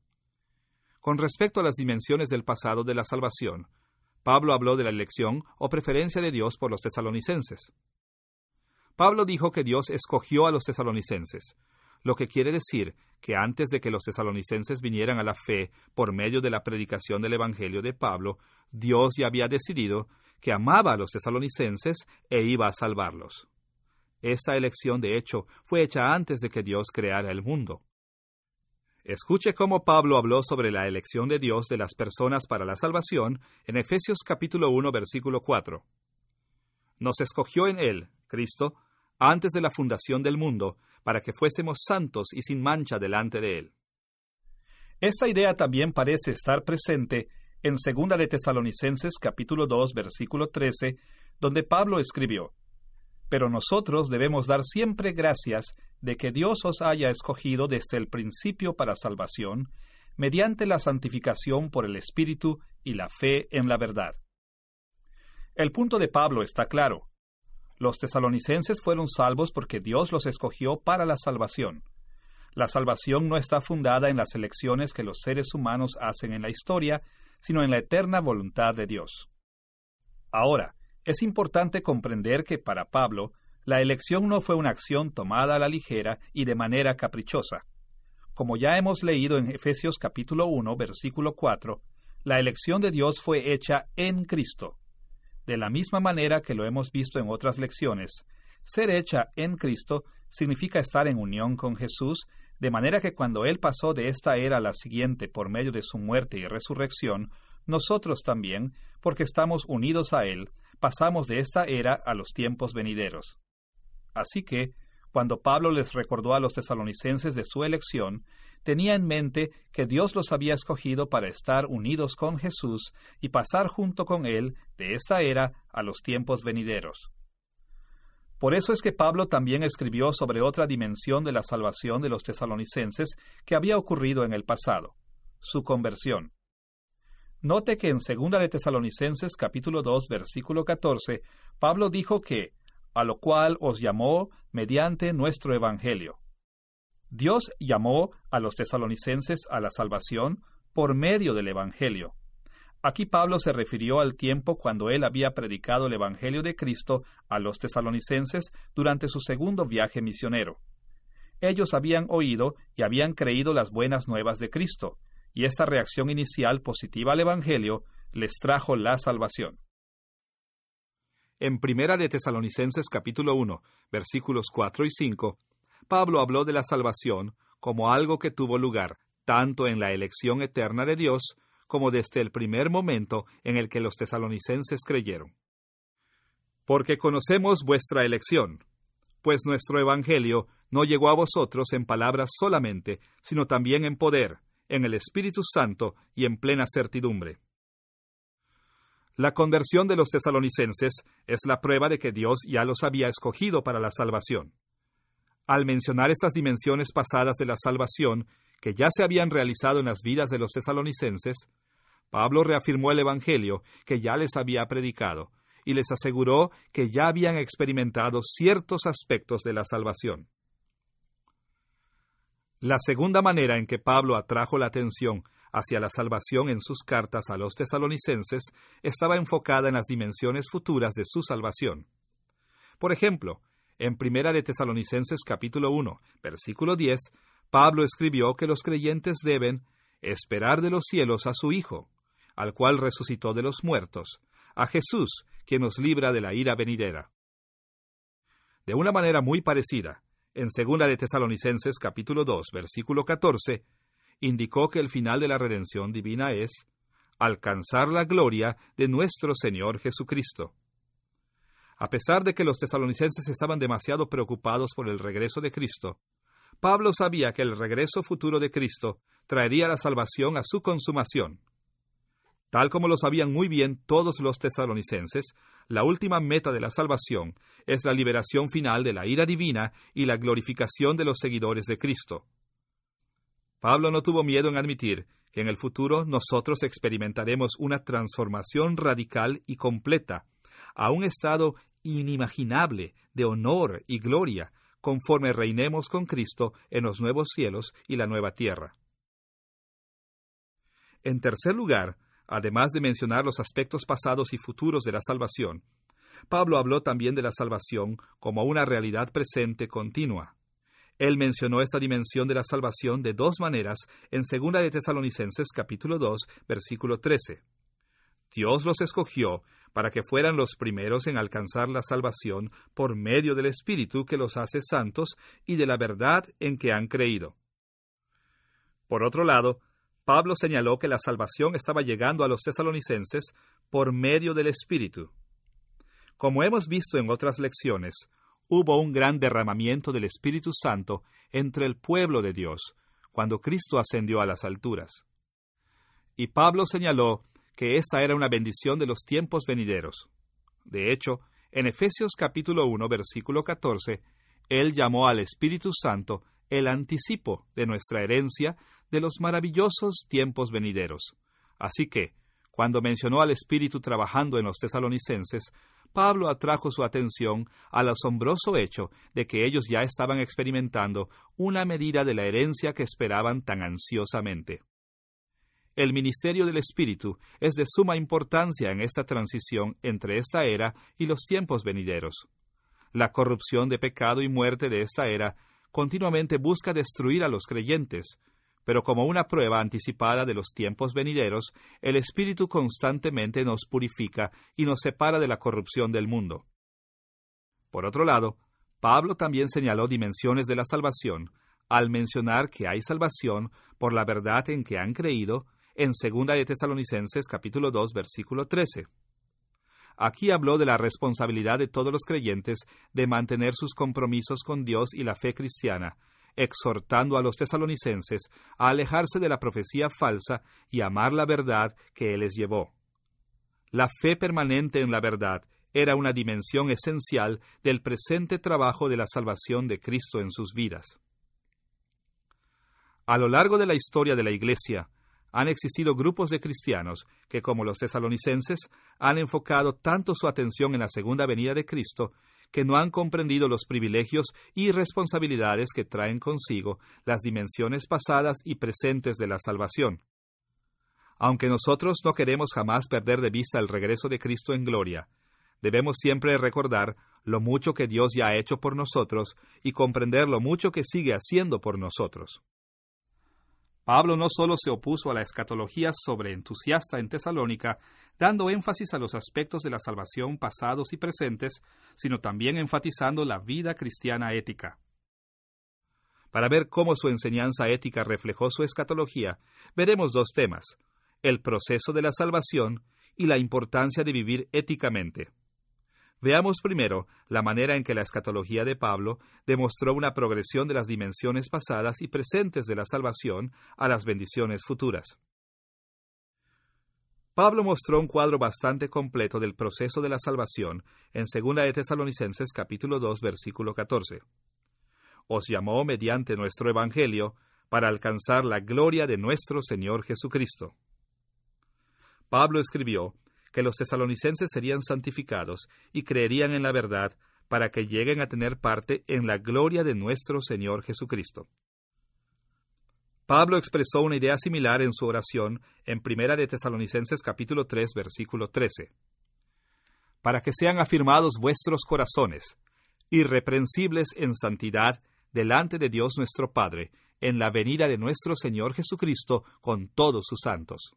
Con respecto a las dimensiones del pasado de la salvación, Pablo habló de la elección o preferencia de Dios por los tesalonicenses. Pablo dijo que Dios escogió a los tesalonicenses, lo que quiere decir que antes de que los tesalonicenses vinieran a la fe por medio de la predicación del Evangelio de Pablo, Dios ya había decidido que amaba a los tesalonicenses e iba a salvarlos. Esta elección, de hecho, fue hecha antes de que Dios creara el mundo. Escuche cómo Pablo habló sobre la elección de Dios de las personas para la salvación en Efesios capítulo 1, versículo 4. Nos escogió en Él, Cristo, antes de la fundación del mundo, para que fuésemos santos y sin mancha delante de Él. Esta idea también parece estar presente en 2 de Tesalonicenses capítulo 2, versículo 13, donde Pablo escribió: Pero nosotros debemos dar siempre gracias de que Dios os haya escogido desde el principio para salvación, mediante la santificación por el Espíritu y la fe en la verdad. El punto de Pablo está claro. Los tesalonicenses fueron salvos porque Dios los escogió para la salvación. La salvación no está fundada en las elecciones que los seres humanos hacen en la historia, sino en la eterna voluntad de Dios. Ahora, es importante comprender que para Pablo, la elección no fue una acción tomada a la ligera y de manera caprichosa. Como ya hemos leído en Efesios capítulo 1, versículo 4, la elección de Dios fue hecha en Cristo. De la misma manera que lo hemos visto en otras lecciones, ser hecha en Cristo significa estar en unión con Jesús, de manera que cuando Él pasó de esta era a la siguiente por medio de su muerte y resurrección, nosotros también, porque estamos unidos a Él, pasamos de esta era a los tiempos venideros. Así que, cuando Pablo les recordó a los tesalonicenses de su elección, tenía en mente que Dios los había escogido para estar unidos con Jesús y pasar junto con Él de esta era a los tiempos venideros. Por eso es que Pablo también escribió sobre otra dimensión de la salvación de los tesalonicenses que había ocurrido en el pasado, su conversión. Note que en 2 de Tesalonicenses capítulo 2, versículo 14, Pablo dijo que, a lo cual os llamó mediante nuestro Evangelio. Dios llamó a los tesalonicenses a la salvación por medio del Evangelio. Aquí Pablo se refirió al tiempo cuando él había predicado el Evangelio de Cristo a los tesalonicenses durante su segundo viaje misionero. Ellos habían oído y habían creído las buenas nuevas de Cristo, y esta reacción inicial positiva al Evangelio les trajo la salvación. En 1 de Tesalonicenses capítulo 1, versículos 4 y 5, Pablo habló de la salvación como algo que tuvo lugar tanto en la elección eterna de Dios como desde el primer momento en el que los tesalonicenses creyeron. Porque conocemos vuestra elección, pues nuestro Evangelio no llegó a vosotros en palabras solamente, sino también en poder, en el Espíritu Santo y en plena certidumbre. La conversión de los tesalonicenses es la prueba de que Dios ya los había escogido para la salvación. Al mencionar estas dimensiones pasadas de la salvación, que ya se habían realizado en las vidas de los tesalonicenses, Pablo reafirmó el Evangelio que ya les había predicado y les aseguró que ya habían experimentado ciertos aspectos de la salvación. La segunda manera en que Pablo atrajo la atención hacia la salvación en sus cartas a los tesalonicenses estaba enfocada en las dimensiones futuras de su salvación. Por ejemplo, en 1 de Tesalonicenses capítulo 1, versículo 10, Pablo escribió que los creyentes deben esperar de los cielos a su Hijo, al cual resucitó de los muertos, a Jesús, quien nos libra de la ira venidera. De una manera muy parecida, en 2 de Tesalonicenses capítulo 2, versículo 14, indicó que el final de la redención divina es alcanzar la gloria de nuestro Señor Jesucristo. A pesar de que los tesalonicenses estaban demasiado preocupados por el regreso de Cristo, Pablo sabía que el regreso futuro de Cristo traería la salvación a su consumación. Tal como lo sabían muy bien todos los tesalonicenses, la última meta de la salvación es la liberación final de la ira divina y la glorificación de los seguidores de Cristo. Pablo no tuvo miedo en admitir que en el futuro nosotros experimentaremos una transformación radical y completa, a un estado inimaginable de honor y gloria, conforme reinemos con Cristo en los nuevos cielos y la nueva tierra. En tercer lugar, además de mencionar los aspectos pasados y futuros de la salvación, Pablo habló también de la salvación como una realidad presente continua. Él mencionó esta dimensión de la salvación de dos maneras en 2 de Tesalonicenses capítulo 2, versículo 13. Dios los escogió para que fueran los primeros en alcanzar la salvación por medio del Espíritu que los hace santos y de la verdad en que han creído. Por otro lado, Pablo señaló que la salvación estaba llegando a los tesalonicenses por medio del Espíritu. Como hemos visto en otras lecciones, hubo un gran derramamiento del Espíritu Santo entre el pueblo de Dios, cuando Cristo ascendió a las alturas. Y Pablo señaló que esta era una bendición de los tiempos venideros. De hecho, en Efesios capítulo 1, versículo 14, él llamó al Espíritu Santo el anticipo de nuestra herencia de los maravillosos tiempos venideros. Así que, cuando mencionó al Espíritu trabajando en los tesalonicenses, Pablo atrajo su atención al asombroso hecho de que ellos ya estaban experimentando una medida de la herencia que esperaban tan ansiosamente. El ministerio del Espíritu es de suma importancia en esta transición entre esta era y los tiempos venideros. La corrupción de pecado y muerte de esta era continuamente busca destruir a los creyentes, pero como una prueba anticipada de los tiempos venideros, el Espíritu constantemente nos purifica y nos separa de la corrupción del mundo. Por otro lado, Pablo también señaló dimensiones de la salvación al mencionar que hay salvación por la verdad en que han creído en 2 de Tesalonicenses capítulo 2, versículo 13. Aquí habló de la responsabilidad de todos los creyentes de mantener sus compromisos con Dios y la fe cristiana, exhortando a los tesalonicenses a alejarse de la profecía falsa y amar la verdad que Él les llevó. La fe permanente en la verdad era una dimensión esencial del presente trabajo de la salvación de Cristo en sus vidas. A lo largo de la historia de la Iglesia, han existido grupos de cristianos que, como los tesalonicenses, han enfocado tanto su atención en la segunda venida de Cristo que no han comprendido los privilegios y responsabilidades que traen consigo las dimensiones pasadas y presentes de la salvación. Aunque nosotros no queremos jamás perder de vista el regreso de Cristo en gloria, debemos siempre recordar lo mucho que Dios ya ha hecho por nosotros y comprender lo mucho que sigue haciendo por nosotros. Pablo no solo se opuso a la escatología sobreentusiasta en Tesalónica, dando énfasis a los aspectos de la salvación pasados y presentes, sino también enfatizando la vida cristiana ética. Para ver cómo su enseñanza ética reflejó su escatología, veremos dos temas: el proceso de la salvación y la importancia de vivir éticamente. Veamos primero la manera en que la escatología de Pablo demostró una progresión de las dimensiones pasadas y presentes de la salvación a las bendiciones futuras. Pablo mostró un cuadro bastante completo del proceso de la salvación en 2 de Tesalonicenses capítulo 2, versículo 14. Os llamó mediante nuestro evangelio para alcanzar la gloria de nuestro Señor Jesucristo. Pablo escribió que los tesalonicenses serían santificados y creerían en la verdad para que lleguen a tener parte en la gloria de nuestro Señor Jesucristo. Pablo expresó una idea similar en su oración en 1 de Tesalonicenses capítulo 3, versículo 13. Para que sean afirmados vuestros corazones, irreprensibles en santidad, delante de Dios nuestro Padre, en la venida de nuestro Señor Jesucristo con todos sus santos.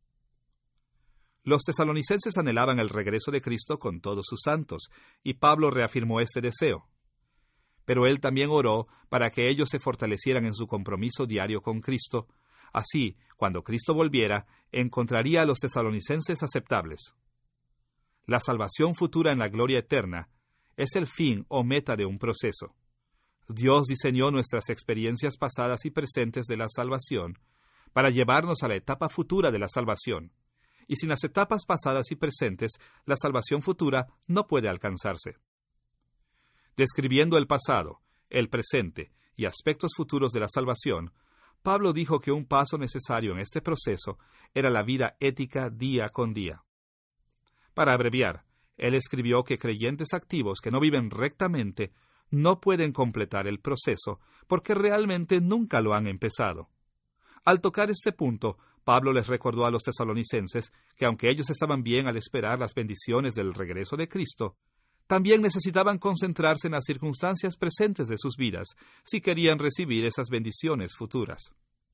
Los tesalonicenses anhelaban el regreso de Cristo con todos sus santos, y Pablo reafirmó este deseo. Pero él también oró para que ellos se fortalecieran en su compromiso diario con Cristo. Así, cuando Cristo volviera, encontraría a los tesalonicenses aceptables. La salvación futura en la gloria eterna es el fin o meta de un proceso. Dios diseñó nuestras experiencias pasadas y presentes de la salvación para llevarnos a la etapa futura de la salvación. Y sin las etapas pasadas y presentes, la salvación futura no puede alcanzarse. Describiendo el pasado, el presente y aspectos futuros de la salvación, Pablo dijo que un paso necesario en este proceso era la vida ética día con día. Para abreviar, él escribió que creyentes activos que no viven rectamente no pueden completar el proceso porque realmente nunca lo han empezado. Al tocar este punto, Pablo les recordó a los tesalonicenses que aunque ellos estaban bien al esperar las bendiciones del regreso de Cristo, también necesitaban concentrarse en las circunstancias presentes de sus vidas si querían recibir esas bendiciones futuras.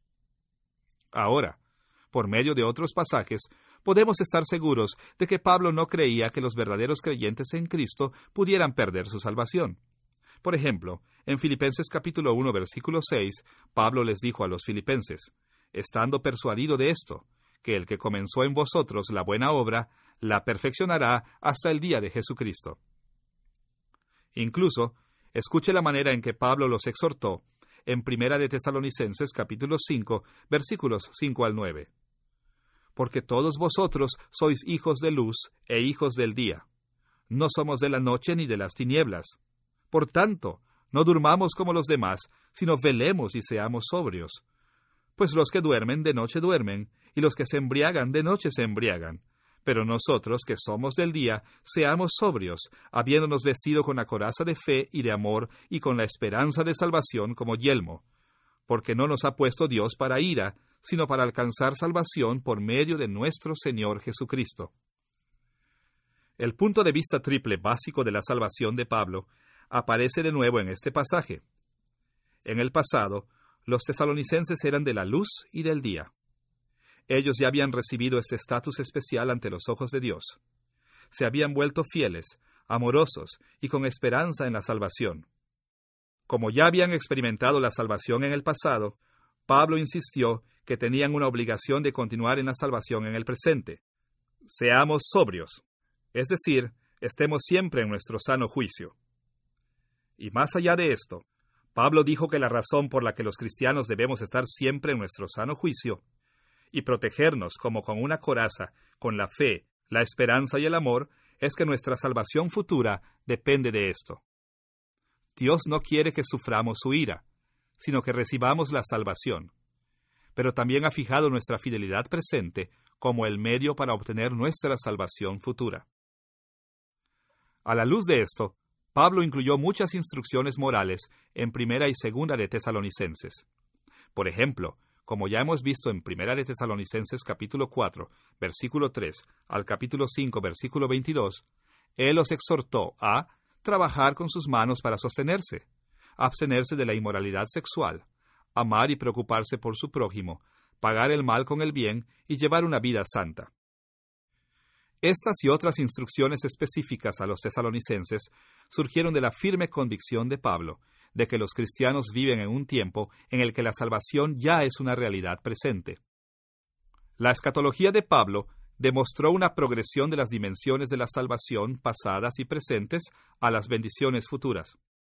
Ahora, por medio de otros pasajes, podemos estar seguros de que Pablo no creía que los verdaderos creyentes en Cristo pudieran perder su salvación. Por ejemplo, en Filipenses capítulo 1, versículo 6, Pablo les dijo a los filipenses: «Estando persuadido de esto, que el que comenzó en vosotros la buena obra, la perfeccionará hasta el día de Jesucristo». Incluso, escuche la manera en que Pablo los exhortó en 1 de Tesalonicenses capítulo 5, versículos 5 al 9. «Porque todos vosotros sois hijos de luz e hijos del día. No somos de la noche ni de las tinieblas. Por tanto, no durmamos como los demás, sino velemos y seamos sobrios. Pues los que duermen de noche duermen, y los que se embriagan de noche se embriagan. Pero nosotros, que somos del día, seamos sobrios, habiéndonos vestido con la coraza de fe y de amor, y con la esperanza de salvación como yelmo. Porque no nos ha puesto Dios para ira, sino para alcanzar salvación por medio de nuestro Señor Jesucristo». El punto de vista triple básico de la salvación de Pablo aparece de nuevo en este pasaje. En el pasado, los tesalonicenses eran de la luz y del día. Ellos ya habían recibido este estatus especial ante los ojos de Dios. Se habían vuelto fieles, amorosos y con esperanza en la salvación. Como ya habían experimentado la salvación en el pasado, Pablo insistió que tenían una obligación de continuar en la salvación en el presente. Seamos sobrios, es decir, estemos siempre en nuestro sano juicio. Y más allá de esto, Pablo dijo que la razón por la que los cristianos debemos estar siempre en nuestro sano juicio y protegernos como con una coraza, con la fe, la esperanza y el amor, es que nuestra salvación futura depende de esto. Dios no quiere que suframos su ira, sino que recibamos la salvación, pero también ha fijado nuestra fidelidad presente como el medio para obtener nuestra salvación futura. A la luz de esto, Pablo incluyó muchas instrucciones morales en 1 y 2 de Tesalonicenses. Por ejemplo, como ya hemos visto en 1 de Tesalonicenses capítulo 4, versículo 3, al capítulo 5, versículo 22, él los exhortó a trabajar con sus manos para sostenerse, abstenerse de la inmoralidad sexual, amar y preocuparse por su prójimo, pagar el mal con el bien y llevar una vida santa. Estas y otras instrucciones específicas a los tesalonicenses surgieron de la firme convicción de Pablo de que los cristianos viven en un tiempo en el que la salvación ya es una realidad presente. La escatología de Pablo demostró una progresión de las dimensiones de la salvación pasadas y presentes a las bendiciones futuras.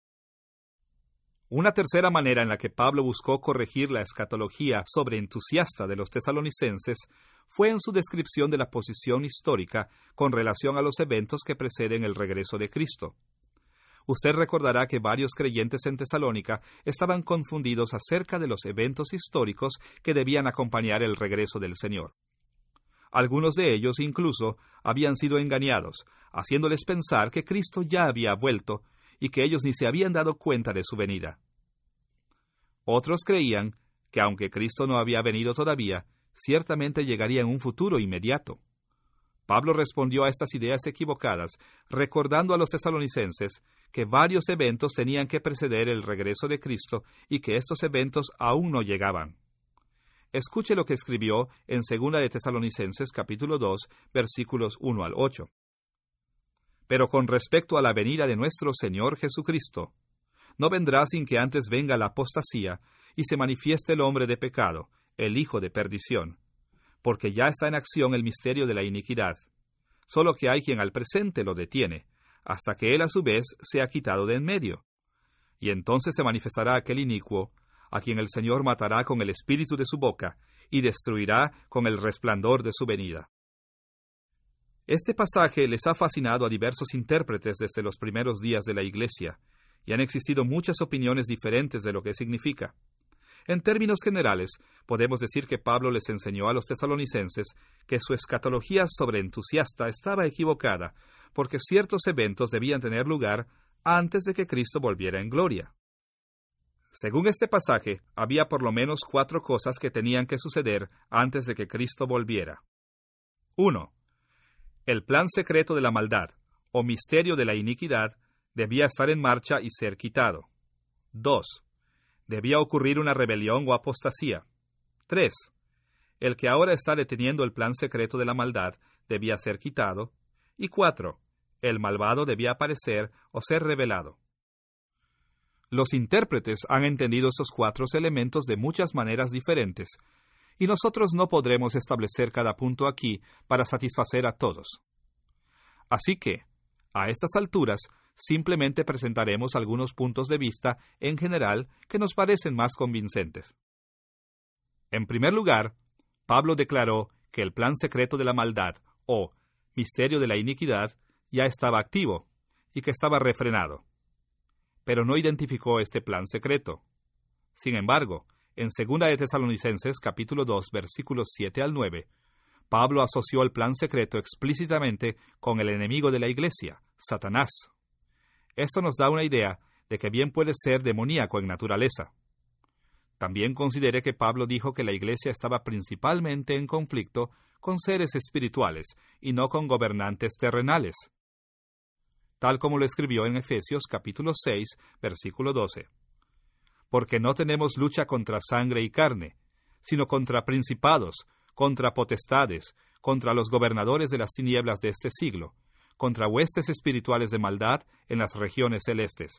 Una tercera manera en la que Pablo buscó corregir la escatología sobreentusiasta de los tesalonicenses fue en su descripción de la posición histórica con relación a los eventos que preceden el regreso de Cristo. Usted recordará que varios creyentes en Tesalónica estaban confundidos acerca de los eventos históricos que debían acompañar el regreso del Señor. Algunos de ellos incluso habían sido engañados, haciéndoles pensar que Cristo ya había vuelto y que ellos ni se habían dado cuenta de su venida. Otros creían que aunque Cristo no había venido todavía, ciertamente llegaría en un futuro inmediato. Pablo respondió a estas ideas equivocadas, recordando a los tesalonicenses que varios eventos tenían que preceder el regreso de Cristo y que estos eventos aún no llegaban. Escuche lo que escribió en 2 de Tesalonicenses capítulo 2, versículos 1 al 8. Pero con respecto a la venida de nuestro Señor Jesucristo, no vendrá sin que antes venga la apostasía y se manifieste el hombre de pecado, el hijo de perdición, porque ya está en acción el misterio de la iniquidad, solo que hay quien al presente lo detiene, hasta que él a su vez sea quitado de en medio. Y entonces se manifestará aquel inicuo, a quien el Señor matará con el espíritu de su boca, y destruirá con el resplandor de su venida. Este pasaje les ha fascinado a diversos intérpretes desde los primeros días de la Iglesia, y han existido muchas opiniones diferentes de lo que significa. En términos generales, podemos decir que Pablo les enseñó a los tesalonicenses que su escatología sobreentusiasta estaba equivocada, porque ciertos eventos debían tener lugar antes de que Cristo volviera en gloria. Según este pasaje, había por lo menos 4 cosas que tenían que suceder antes de que Cristo volviera. 1. El plan secreto de la maldad, o misterio de la iniquidad, debía estar en marcha y ser quitado. 2. Debía ocurrir una rebelión o apostasía. 3. El que ahora está deteniendo el plan secreto de la maldad debía ser quitado. Y 4. El malvado debía aparecer o ser revelado. Los intérpretes han entendido estos 4 elementos de muchas maneras diferentes, y nosotros no podremos establecer cada punto aquí para satisfacer a todos. Así que, a estas alturas, simplemente presentaremos algunos puntos de vista en general que nos parecen más convincentes. En primer lugar, Pablo declaró que el plan secreto de la maldad, o misterio de la iniquidad, ya estaba activo y que estaba refrenado. Pero no identificó este plan secreto. Sin embargo, en 2 de Tesalonicenses capítulo 2, versículos 7 al 9, Pablo asoció el plan secreto explícitamente con el enemigo de la Iglesia, Satanás. Esto nos da una idea de que bien puede ser demoníaco en naturaleza. También considere que Pablo dijo que la Iglesia estaba principalmente en conflicto con seres espirituales y no con gobernantes terrenales, tal como lo escribió en Efesios capítulo 6, versículo 12. Porque no tenemos lucha contra sangre y carne, sino contra principados, contra potestades, contra los gobernadores de las tinieblas de este siglo, contra huestes espirituales de maldad en las regiones celestes.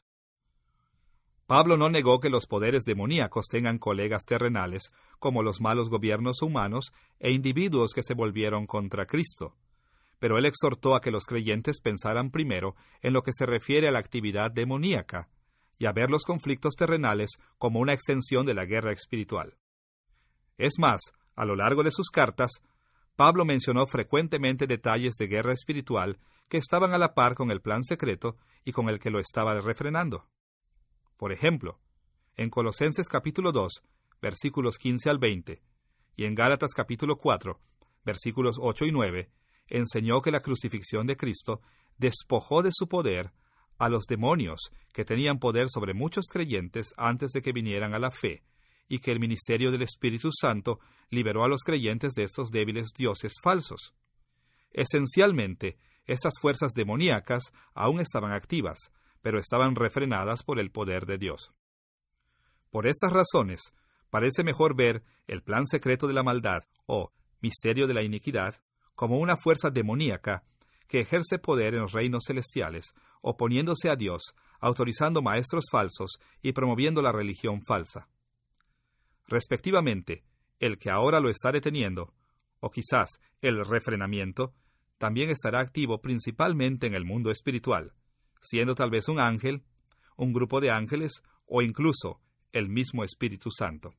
Pablo no negó que los poderes demoníacos tengan colegas terrenales, como los malos gobiernos humanos e individuos que se volvieron contra Cristo, pero él exhortó a que los creyentes pensaran primero en lo que se refiere a la actividad demoníaca, y a ver los conflictos terrenales como una extensión de la guerra espiritual. Es más, a lo largo de sus cartas, Pablo mencionó frecuentemente detalles de guerra espiritual que estaban a la par con el plan secreto y con el que lo estaba refrenando. Por ejemplo, en Colosenses capítulo 2, versículos 15 al 20, y en Gálatas capítulo 4, versículos 8 y 9, enseñó que la crucifixión de Cristo despojó de su poder a los demonios que tenían poder sobre muchos creyentes antes de que vinieran a la fe, y que el ministerio del Espíritu Santo liberó a los creyentes de estos débiles dioses falsos. Esencialmente, estas fuerzas demoníacas aún estaban activas, pero estaban refrenadas por el poder de Dios. Por estas razones, parece mejor ver el plan secreto de la maldad, o misterio de la iniquidad, como una fuerza demoníaca que ejerce poder en los reinos celestiales, oponiéndose a Dios, autorizando maestros falsos y promoviendo la religión falsa. Respectivamente, el que ahora lo está deteniendo, o quizás el refrenamiento, también estará activo principalmente en el mundo espiritual, siendo tal vez un ángel, un grupo de ángeles o incluso el mismo Espíritu Santo.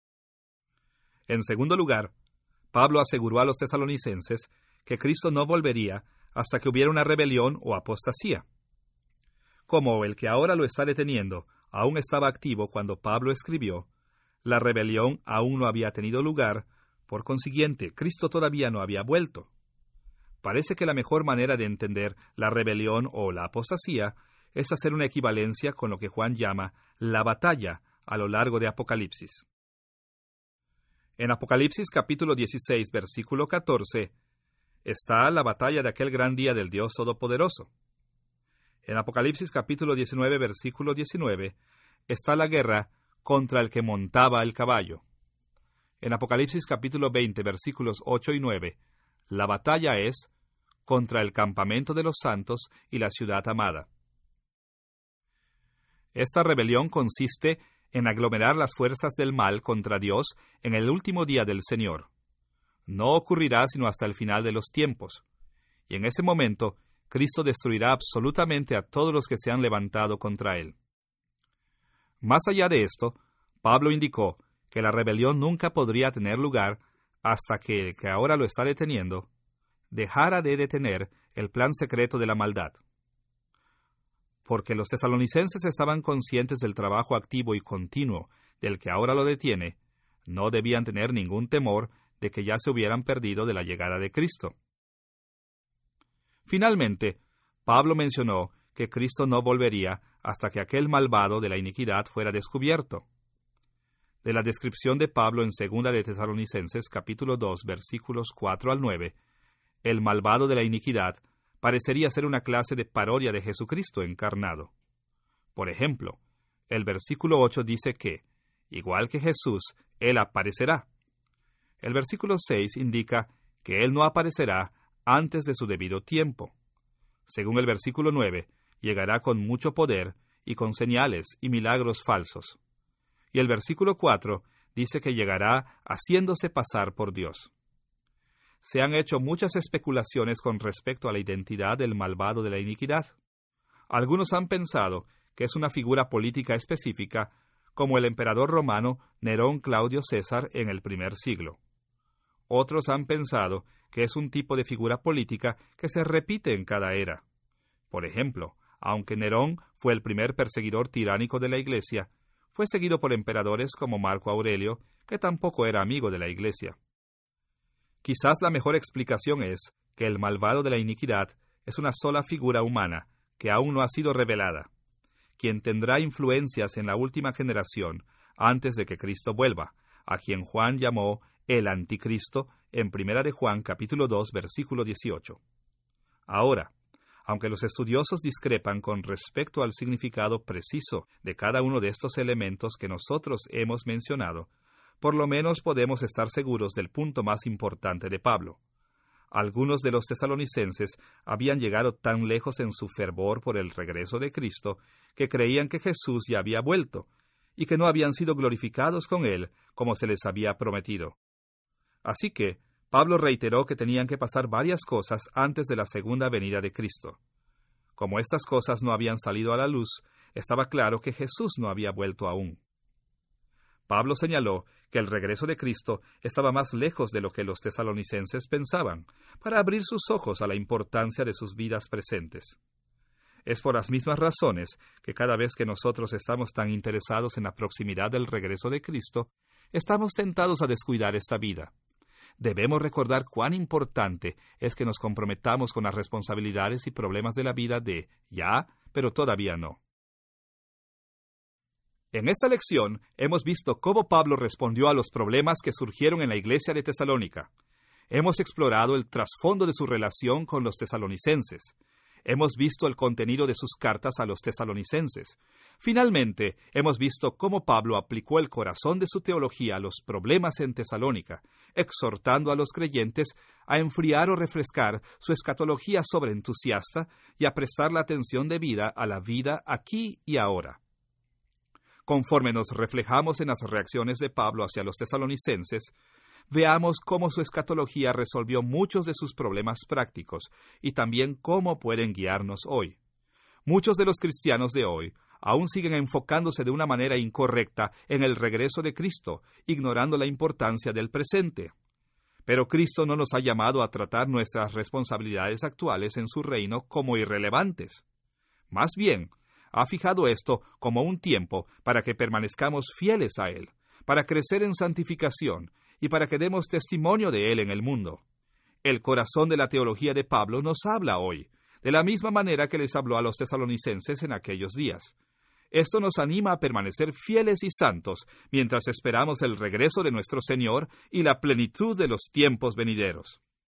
En segundo lugar, Pablo aseguró a los tesalonicenses que Cristo no volvería hasta que hubiera una rebelión o apostasía. Como el que ahora lo está deteniendo aún estaba activo cuando Pablo escribió, la rebelión aún no había tenido lugar, por consiguiente, Cristo todavía no había vuelto. Parece que la mejor manera de entender la rebelión o la apostasía es hacer una equivalencia con lo que Juan llama la batalla a lo largo de Apocalipsis. En Apocalipsis capítulo 16, versículo 14, está la batalla de aquel gran día del Dios Todopoderoso. En Apocalipsis capítulo 19, versículo 19, está la guerra contra el que montaba el caballo. En Apocalipsis capítulo 20, versículos 8 y 9, la batalla es contra el campamento de los santos y la ciudad amada. Esta rebelión consiste en aglomerar las fuerzas del mal contra Dios en el último día del Señor. No ocurrirá sino hasta el final de los tiempos, y en ese momento Cristo destruirá absolutamente a todos los que se han levantado contra Él. Más allá de esto, Pablo indicó que la rebelión nunca podría tener lugar hasta que el que ahora lo está deteniendo dejara de detener el plan secreto de la maldad. Porque los tesalonicenses estaban conscientes del trabajo activo y continuo del que ahora lo detiene, no debían tener ningún temor de que ya se hubieran perdido de la llegada de Cristo. Finalmente, Pablo mencionó que Cristo no volvería hasta que aquel malvado de la iniquidad fuera descubierto. De la descripción de Pablo en 2 de Tesalonicenses capítulo 2, versículos 4 al 9, el malvado de la iniquidad parecería ser una clase de parodia de Jesucristo encarnado. Por ejemplo, el versículo 8 dice que, igual que Jesús, Él aparecerá. El versículo 6 indica que Él no aparecerá antes de su debido tiempo. Según el versículo 9, llegará con mucho poder y con señales y milagros falsos. Y el versículo 4 dice que llegará haciéndose pasar por Dios. Se han hecho muchas especulaciones con respecto a la identidad del malvado de la iniquidad. Algunos han pensado que es una figura política específica, como el emperador romano Nerón Claudio César en el primer siglo. Otros han pensado que es un tipo de figura política que se repite en cada era. Por ejemplo, aunque Nerón fue el primer perseguidor tiránico de la Iglesia, fue seguido por emperadores como Marco Aurelio, que tampoco era amigo de la Iglesia. Quizás la mejor explicación es que el malvado de la iniquidad es una sola figura humana que aún no ha sido revelada, quien tendrá influencias en la última generación antes de que Cristo vuelva, a quien Juan llamó el Anticristo en 1 de Juan capítulo 2 versículo 18. Ahora, aunque los estudiosos discrepan con respecto al significado preciso de cada uno de estos elementos que nosotros hemos mencionado, por lo menos podemos estar seguros del punto más importante de Pablo. Algunos de los tesalonicenses habían llegado tan lejos en su fervor por el regreso de Cristo que creían que Jesús ya había vuelto y que no habían sido glorificados con Él como se les había prometido. Así que Pablo reiteró que tenían que pasar varias cosas antes de la segunda venida de Cristo. Como estas cosas no habían salido a la luz, estaba claro que Jesús no había vuelto aún. Pablo señaló que el regreso de Cristo estaba más lejos de lo que los tesalonicenses pensaban, para abrir sus ojos a la importancia de sus vidas presentes. Es por las mismas razones que cada vez que nosotros estamos tan interesados en la proximidad del regreso de Cristo, estamos tentados a descuidar esta vida. Debemos recordar cuán importante es que nos comprometamos con las responsabilidades y problemas de la vida de ya, pero todavía no. En esta lección hemos visto cómo Pablo respondió a los problemas que surgieron en la iglesia de Tesalónica. Hemos explorado el trasfondo de su relación con los tesalonicenses. Hemos visto el contenido de sus cartas a los tesalonicenses. Finalmente, hemos visto cómo Pablo aplicó el corazón de su teología a los problemas en Tesalónica, exhortando a los creyentes a enfriar o refrescar su escatología sobreentusiasta y a prestar la atención debida a la vida aquí y ahora. Conforme nos reflejamos en las reacciones de Pablo hacia los tesalonicenses, veamos cómo su escatología resolvió muchos de sus problemas prácticos y también cómo pueden guiarnos hoy. Muchos de los cristianos de hoy aún siguen enfocándose de una manera incorrecta en el regreso de Cristo, ignorando la importancia del presente. Pero Cristo no nos ha llamado a tratar nuestras responsabilidades actuales en su reino como irrelevantes. Más bien, ha fijado esto como un tiempo para que permanezcamos fieles a Él, para crecer en santificación y para que demos testimonio de Él en el mundo. El corazón de la teología de Pablo nos habla hoy, de la misma manera que les habló a los tesalonicenses en aquellos días. Esto nos anima a permanecer fieles y santos mientras esperamos el regreso de nuestro Señor y la plenitud de los tiempos venideros.